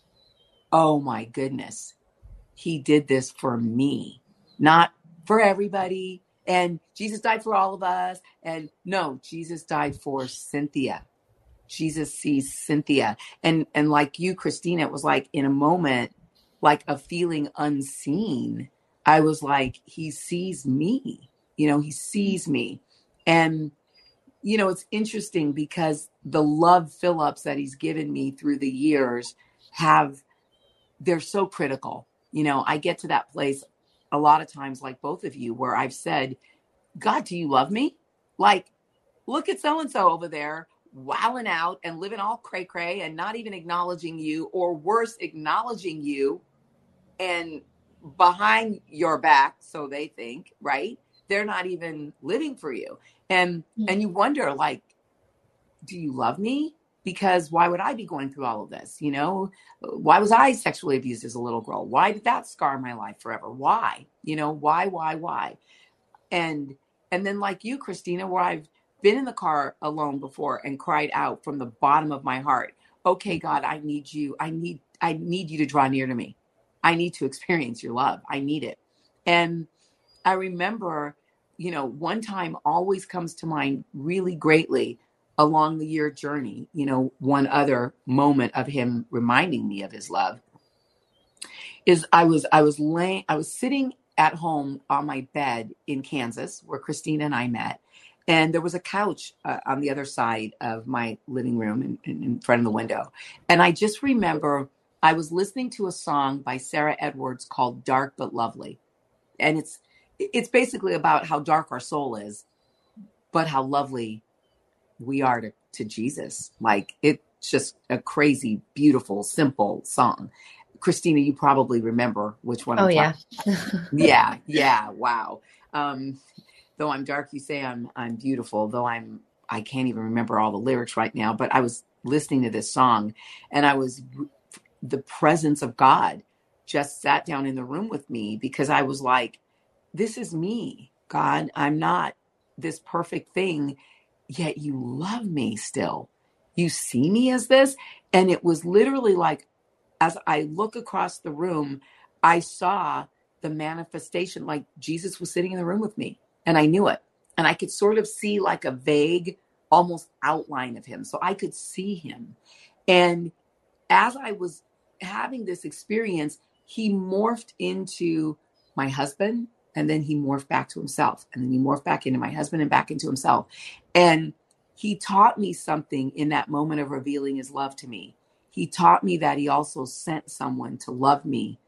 oh my goodness, he did this for me, not for everybody. And Jesus died for all of us. And no, Jesus died for Cynthia. Jesus sees Cynthia. And, and like you, Christina, it was like in a moment, like a feeling unseen. I was like, he sees me, you know, he sees me. And, you know, it's interesting because the love fill-ups that he's given me through the years have, they're so critical. You know, I get to that place a lot of times, like both of you, where I've said, God, do you love me? Like, look at so-and-so over there wilding out and living all cray cray and not even acknowledging you, or worse, acknowledging you and behind your back. So they think, right? They're not even living for you. And, mm-hmm. and you wonder, like, do you love me? Because why would I be going through all of this? You know, why was I sexually abused as a little girl? Why did that scar my life forever? Why, you know, why, why, why? And, and then like you, Christina, where I've been in the car alone before and cried out from the bottom of my heart, okay, God, I need you. I need, I need you to draw near to me. I need to experience your love. I need it. And I remember, you know, one time always comes to mind really greatly along the year journey, you know, one other moment of him reminding me of his love is I was, I was laying, I was sitting at home on my bed in Kansas where Christina and I met. And there was a couch uh, on the other side of my living room in, in, in front of the window. And I just remember I was listening to a song by Sarah Edwards called Dark But Lovely. And it's, it's basically about how dark our soul is, but how lovely we are to, to Jesus. Like, it's just a crazy, beautiful, simple song. Christina, you probably remember which one. Oh, I'm yeah. yeah. Yeah. Wow. Um, though I'm dark, you say I'm, I'm beautiful, though I'm, I can't even remember all the lyrics right now, but I was listening to this song and I was, the presence of God just sat down in the room with me because I was like, this is me, God. I'm not this perfect thing, yet you love me still. You see me as this. And it was literally like, as I look across the room, I saw the manifestation, like Jesus was sitting in the room with me and I knew it. And I could sort of see like a vague, almost outline of him. So I could see him. And as I was having this experience, he morphed into my husband. And then he morphed back to himself. And then he morphed back into my husband and back into himself. And he taught me something in that moment of revealing his love to me. He taught me that he also sent someone to love me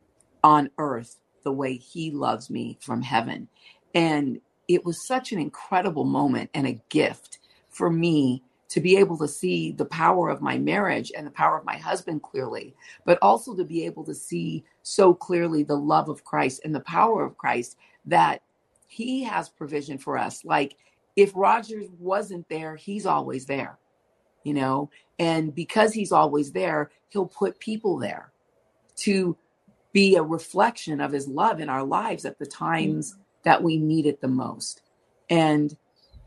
on earth the way he loves me from heaven. And it was such an incredible moment and a gift for me to be able to see the power of my marriage and the power of my husband clearly, but also to be able to see so clearly the love of Christ and the power of Christ, that he has provision for us. Like, if Rogers wasn't there, he's always there, you know, and because he's always there, he'll put people there to be a reflection of his love in our lives at the times mm-hmm. that we need it the most. And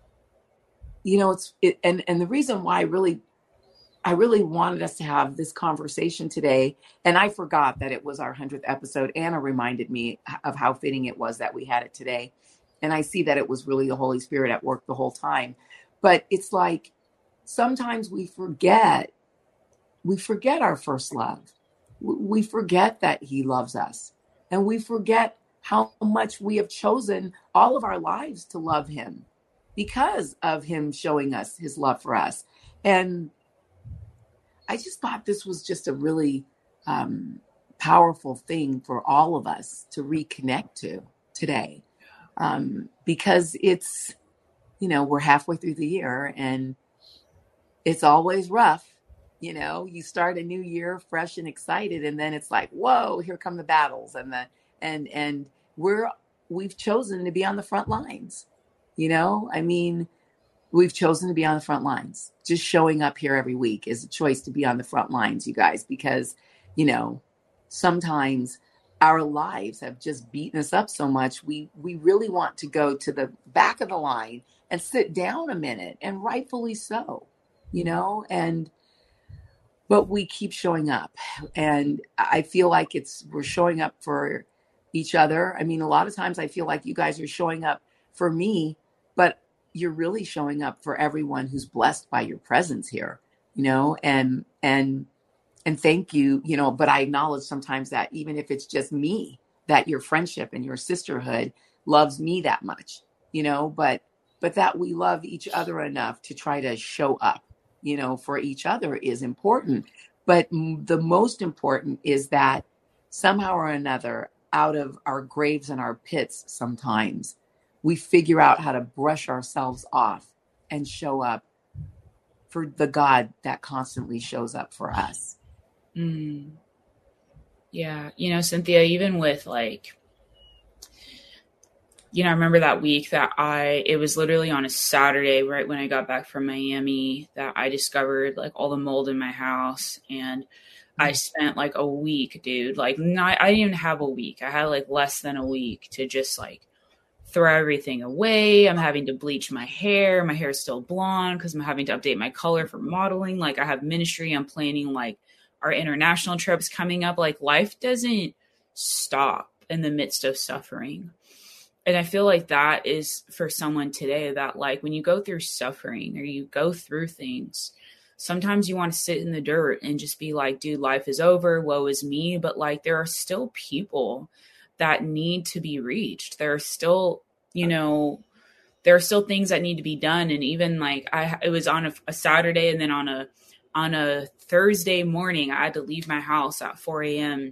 you know, it's, it, and, and the reason why I really, I really wanted us to have this conversation today, and I forgot that it was our hundredth episode. Anna reminded me of how fitting it was that we had it today. And I see that it was really the Holy Spirit at work the whole time. But it's like, sometimes we forget, we forget our first love. We forget that he loves us. And we forget how much we have chosen all of our lives to love him, because of him showing us his love for us. And I just thought this was just a really um, powerful thing for all of us to reconnect to today. Um, because it's, you know, we're halfway through the year and it's always rough, You know, you start a new year fresh and excited, and then it's like, whoa, here come the battles. And the, and, and we're, we've chosen to be on the front lines. You know, I mean, we've chosen to be on the front lines. Just showing up here every week is a choice to be on the front lines, you guys, because, you know, sometimes our lives have just beaten us up so much. We, we really want to go to the back of the line and sit down a minute, and rightfully so, you know, and, but we keep showing up, and I feel like it's, we're showing up for each other. I mean, a lot of times I feel like you guys are showing up for me, but you're really showing up for everyone who's blessed by your presence here, you know, and, and, and thank you, you know, but I acknowledge sometimes that even if it's just me, that your friendship and your sisterhood loves me that much, you know, but, but that we love each other enough to try to show up, you know, for each other is important. But the most important is that somehow or another, out of our graves and our pits, sometimes we figure out how to brush ourselves off and show up for the God that constantly shows up for us. Mm. Yeah. You know, Cynthia, even with like, you know, I remember that week that I, it was literally on a Saturday, right when I got back from Miami, that I discovered like all the mold in my house. And I spent like a week, dude, like not, I didn't even have a week. I had like less than a week to just like throw everything away. I'm having to bleach my hair. My hair is still blonde because I'm having to update my color for modeling. Like I have ministry. I'm planning like our international trips coming up. Like life doesn't stop in the midst of suffering. And I feel like that is for someone today, that like when you go through suffering or you go through things, sometimes you want to sit in the dirt and just be like, dude, life is over. Woe is me. But like, there are still people that need to be reached. There are still, you know, there are still things that need to be done. And even like I, it was on a, a Saturday, and then on a, on a Thursday morning, I had to leave my house at four a.m.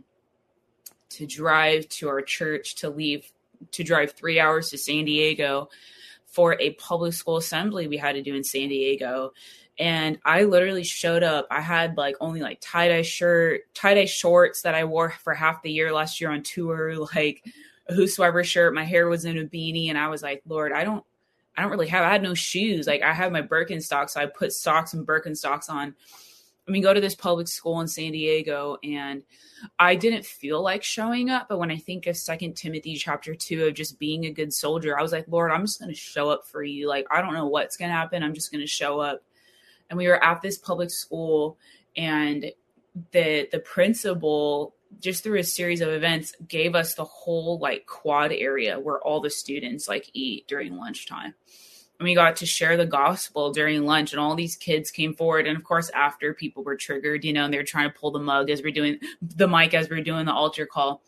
to drive to our church, to leave, to drive three hours to San Diego for a public school assembly we had to do in San Diego. And I literally showed up. I had like only like tie-dye shirt, tie-dye shorts that I wore for half the year last year on tour, like a whosoever shirt. My hair was in a beanie. And I was like, Lord, I don't, I don't really have, I had no shoes. Like I had my Birkenstocks. So I put socks and Birkenstocks on. I mean, go to this public school in San Diego, and I didn't feel like showing up. But when I think of Second Timothy chapter two of just being a good soldier, I was like, Lord, I'm just going to show up for you. Like, I don't know what's going to happen. I'm just going to show up. And we were at this public school, and the, the principal, just through a series of events, gave us the whole like quad area where all the students like eat during lunchtime. And we got to share the gospel during lunch, and all these kids came forward. And of course, after, people were triggered, you know, and they were trying to pull the mug as we're doing the mic, as we're doing the altar call.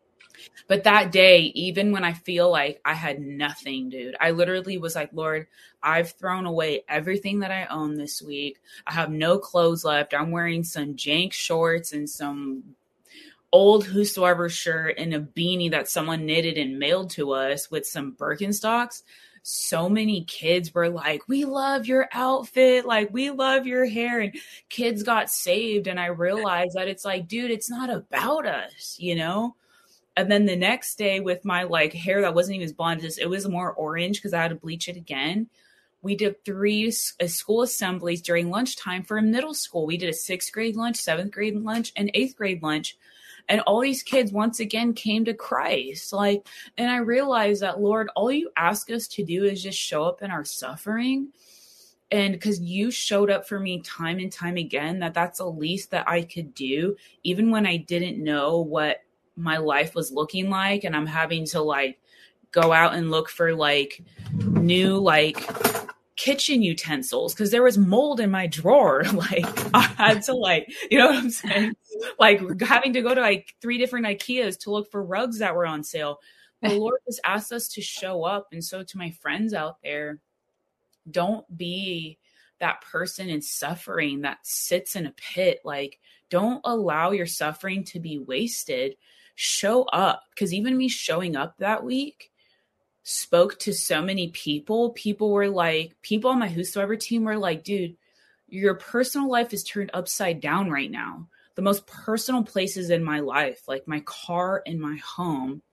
But that day, even when I feel like I had nothing, dude, I literally was like, Lord, I've thrown away everything that I own this week. I have no clothes left. I'm wearing some jank shorts and some old whosoever shirt and a beanie that someone knitted and mailed to us with some Birkenstocks. So many kids were like, we love your outfit. Like, we love your hair. And kids got saved. And I realized that it's like, dude, it's not about us, you know? And then the next day with my like hair that wasn't even as blonde, it was more orange because I had to bleach it again. We did three school assemblies during lunchtime for a middle school. We did a sixth grade lunch, seventh grade lunch, and eighth grade lunch. And all these kids once again came to Christ. Like, and I realized that, Lord, all you ask us to do is just show up in our suffering. And because you showed up for me time and time again, that that's the least that I could do, even when I didn't know what my life was looking like. And I'm having to like go out and look for like new, like kitchen utensils because there was mold in my drawer. Like I had to like, you know what I'm saying? Like having to go to like three different IKEAs to look for rugs that were on sale. The Lord just asked us to show up. And so to my friends out there, don't be that person in suffering that sits in a pit. Like, don't allow your suffering to be wasted. Show up. Because even me showing up that week spoke to so many people. People were like, people on my Whosoever team were like, dude, your personal life is turned upside down right now. The most personal places in my life, like my car and my home,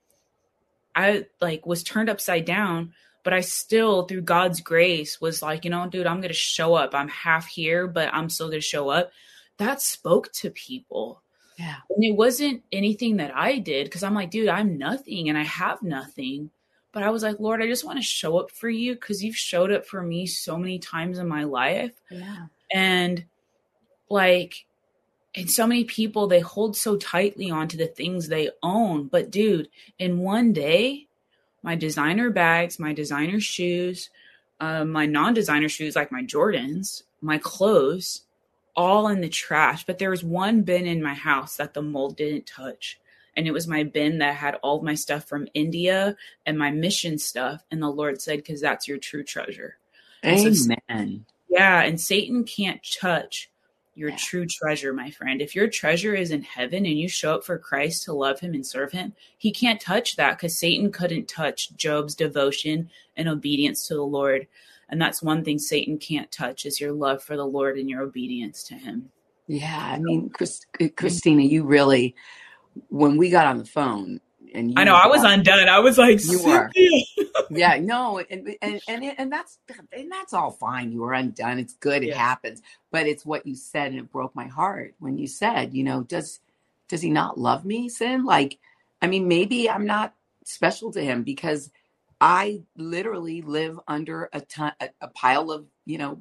I like was turned upside down, but I still, through God's grace, was like, you know, dude, I'm going to show up. I'm half here, but I'm still going to show up. That spoke to people. Yeah. And it wasn't anything that I did, because I'm like, dude, I'm nothing and I have nothing. But I was like, Lord, I just want to show up for you because you've showed up for me so many times in my life. Yeah. And like, and so many people, they hold so tightly onto the things they own. But dude, in one day, my designer bags, my designer shoes, uh, my non-designer shoes, like my Jordans, my clothes, all in the trash. But there was one bin in my house that the mold didn't touch. And it was my bin that had all of my stuff from India and my mission stuff. And the Lord said, because that's your true treasure. Amen. So, yeah. And Satan can't touch your yeah. true treasure, my friend. If your treasure is in heaven and you show up for Christ to love him and serve him, he can't touch that, because Satan couldn't touch Job's devotion and obedience to the Lord. And that's one thing Satan can't touch, is your love for the Lord and your obedience to him. Yeah. I mean, Chris, Christina, you really, when we got on the phone, and you I know I was undone. I was like, you were, yeah, no, and and and and that's and that's all fine. You were undone. It's good. It yeah. happens. But it's what you said, and it broke my heart when you said, you know, does does he not love me, Sin? Like, I mean, maybe I'm not special to him because I literally live under a ton, a, a pile of, you know,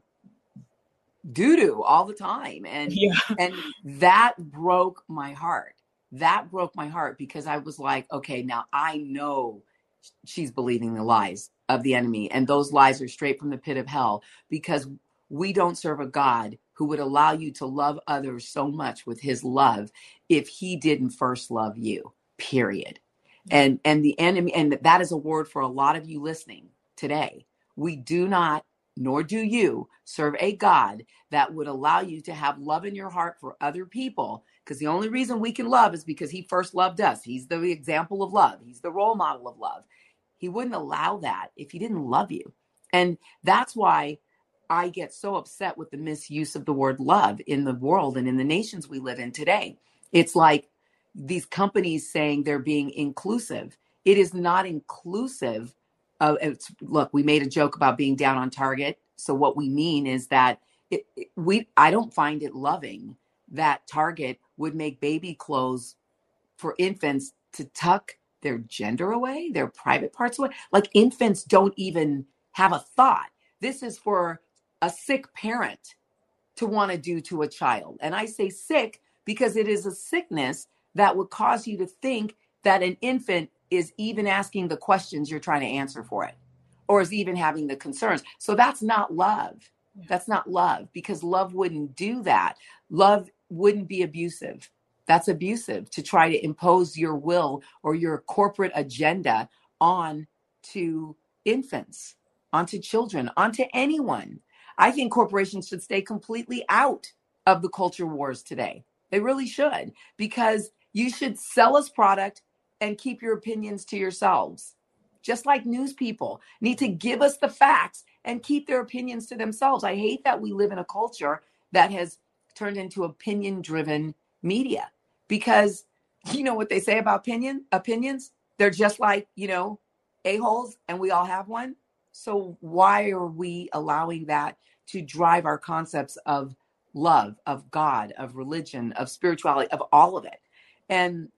doo-doo all the time, and yeah. and that broke my heart. That broke my heart because I was like, okay, now I know she's believing the lies of the enemy. And those lies are straight from the pit of hell, because we don't serve a God who would allow you to love others so much with his love if he didn't first love you, period. And, and the enemy, and that is a word for a lot of you listening today. We do not, nor do you, serve a God that would allow you to have love in your heart for other people. Because the only reason we can love is because he first loved us. He's the example of love. He's the role model of love. He wouldn't allow that if he didn't love you. And that's why I get so upset with the misuse of the word love in the world and in the nations we live in today. It's like these companies saying they're being inclusive. It is not inclusive. Uh, it's, look, we made a joke about being down on Target. So what we mean is that it, it, we I don't find it loving that Target would make baby clothes for infants to tuck their gender away, their private parts away. Like, infants don't even have a thought. This is for a sick parent to want to do to a child. And I say sick because it is a sickness that would cause you to think that an infant is even asking the questions you're trying to answer for it, or is even having the concerns. So that's not love. That's not love, because love wouldn't do that. Love wouldn't be abusive. That's abusive, to try to impose your will or your corporate agenda on to infants, onto children, onto anyone. I think corporations should stay completely out of the culture wars today. They really should, because you should sell us product and keep your opinions to yourselves. Just like news people need to give us the facts and keep their opinions to themselves. I hate that we live in a culture that has turned into opinion-driven media, because you know what they say about opinion opinions? They're just like, you know, a-holes, and we all have one. So why are we allowing that to drive our concepts of love, of God, of religion, of spirituality, of all of it? And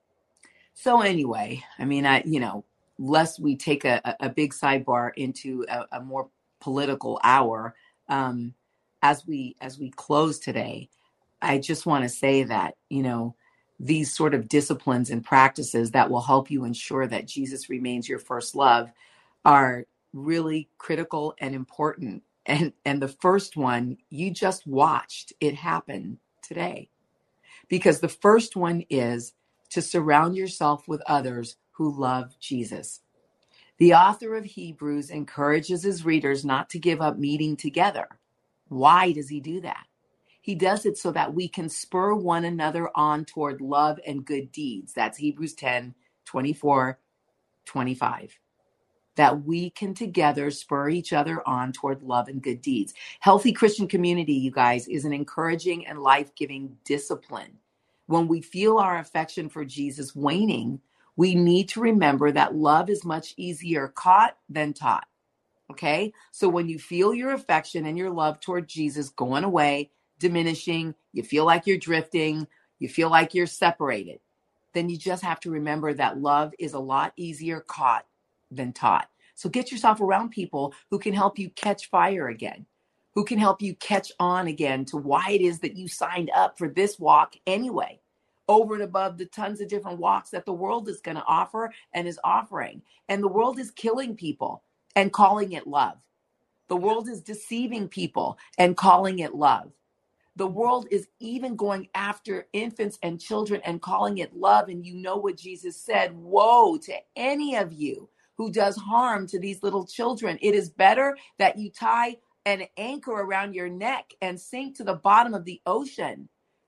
so anyway, I mean, I, you know, lest we take a, a big sidebar into a, a more political hour, um, as we as we close today, I just want to say that, you know, these sort of disciplines and practices that will help you ensure that Jesus remains your first love are really critical and important. And and the first one, you just watched it happen today, because the first one is to surround yourself with others who love Jesus. The author of Hebrews encourages his readers not to give up meeting together. Why does he do that? He does it so that we can spur one another on toward love and good deeds. That's Hebrews ten, twenty-four, twenty-five. that we can together spur each other on toward love and good deeds. Healthy Christian community, you guys, is an encouraging and life-giving discipline. When we feel our affection for Jesus waning, we need to remember that love is much easier caught than taught. Okay? So when you feel your affection and your love toward Jesus going away, diminishing, you feel like you're drifting, you feel like you're separated, then you just have to remember that love is a lot easier caught than taught. So get yourself around people who can help you catch fire again, who can help you catch on again to why it is that you signed up for this walk anyway, over and above the tons of different walks that the world is going to offer and is offering. And the world is killing people and calling it love. The world is deceiving people and calling it love. The world is even going after infants and children and calling it love. And you know what Jesus said, woe to any of you who does harm to these little children. It is better that you tie an anchor around your neck and sink to the bottom of the ocean.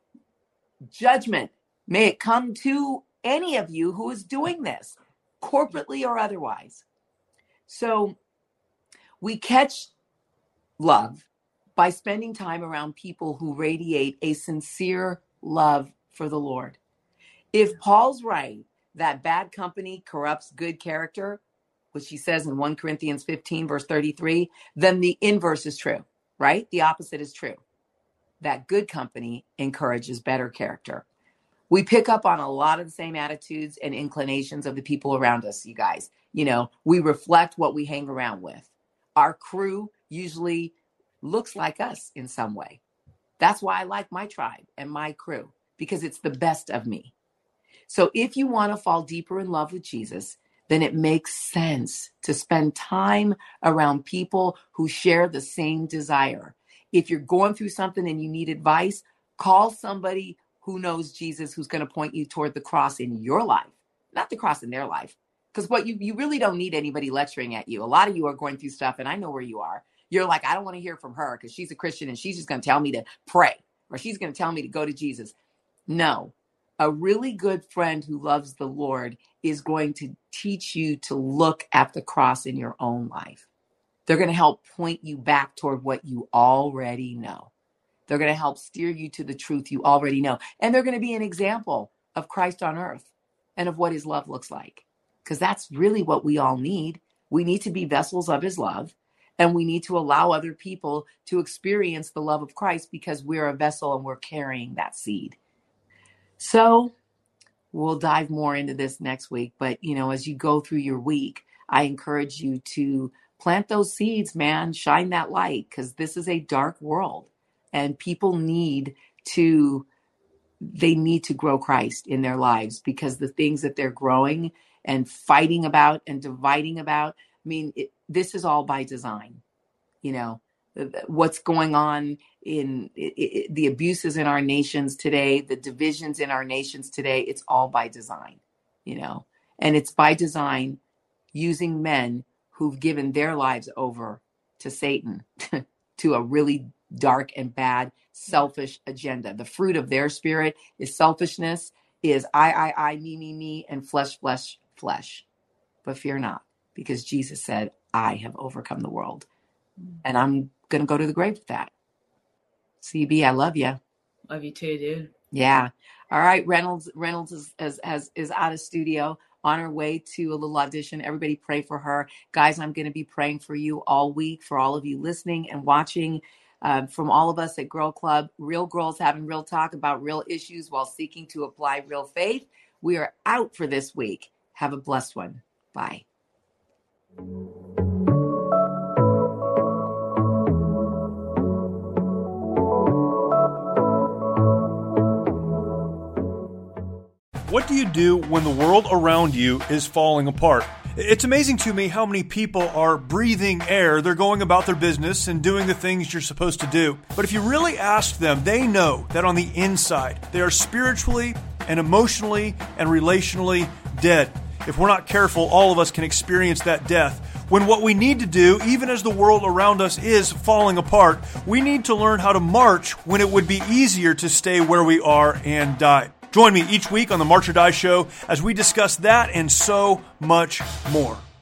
Judgment, may it come to any of you who is doing this, corporately or otherwise. So we catch love by spending time around people who radiate a sincere love for the Lord. If Paul's right that bad company corrupts good character, which he says in First Corinthians fifteen, verse thirty-three, then the inverse is true, right? The opposite is true. That good company encourages better character. We pick up on a lot of the same attitudes and inclinations of the people around us, you guys. You know, we reflect what we hang around with. Our crew usually looks like us in some way. That's why I like my tribe and my crew, because it's the best of me. So if you want to fall deeper in love with Jesus, then it makes sense to spend time around people who share the same desire. If you're going through something and you need advice, call somebody who knows Jesus, who's going to point you toward the cross in your life, not the cross in their life. Because what you, you really don't need anybody lecturing at you. A lot of you are going through stuff, and I know where you are. You're like, I don't want to hear from her because she's a Christian and she's just going to tell me to pray, or she's going to tell me to go to Jesus. No, a really good friend who loves the Lord is going to teach you to look at the cross in your own life. They're going to help point you back toward what you already know. They're going to help steer you to the truth you already know. And they're going to be an example of Christ on earth and of what his love looks like. Because that's really what we all need. We need to be vessels of his love. And we need to allow other people to experience the love of Christ because we're a vessel and we're carrying that seed. So we'll dive more into this next week. But, you know, as you go through your week, I encourage you to plant those seeds, man. Shine that light, because this is a dark world and people need to, they need to grow Christ in their lives, because the things that they're growing and fighting about and dividing about, I mean, it, this is all by design. You know, what's going on in it, it, the abuses in our nations today, the divisions in our nations today, it's all by design, you know, and it's by design using men who've given their lives over to Satan, to a really dark and bad, selfish agenda. The fruit of their spirit is selfishness, is I, I, I, me, me, me, and flesh, flesh, flesh. But fear not, because Jesus said, I have overcome the world. And I'm going to go to the grave with that. C B, I love you. Love you too, dude. Yeah. All right. Reynolds Reynolds is, is, is, is out of studio, on her way to a little audition. Everybody pray for her. Guys, I'm going to be praying for you all week, for all of you listening and watching. Uh, from all of us at Girl Club, real girls having real talk about real issues while seeking to apply real faith. We are out for this week. Have a blessed one. Bye. What do you do when the world around you is falling apart? It's amazing to me how many people are breathing air. They're going about their business and doing the things you're supposed to do. But if you really ask them, they know that on the inside, they are spiritually and emotionally and relationally dead. If we're not careful, all of us can experience that death. When what we need to do, even as the world around us is falling apart, we need to learn how to march when it would be easier to stay where we are and die. Join me each week on the March or Die Show as we discuss that and so much more.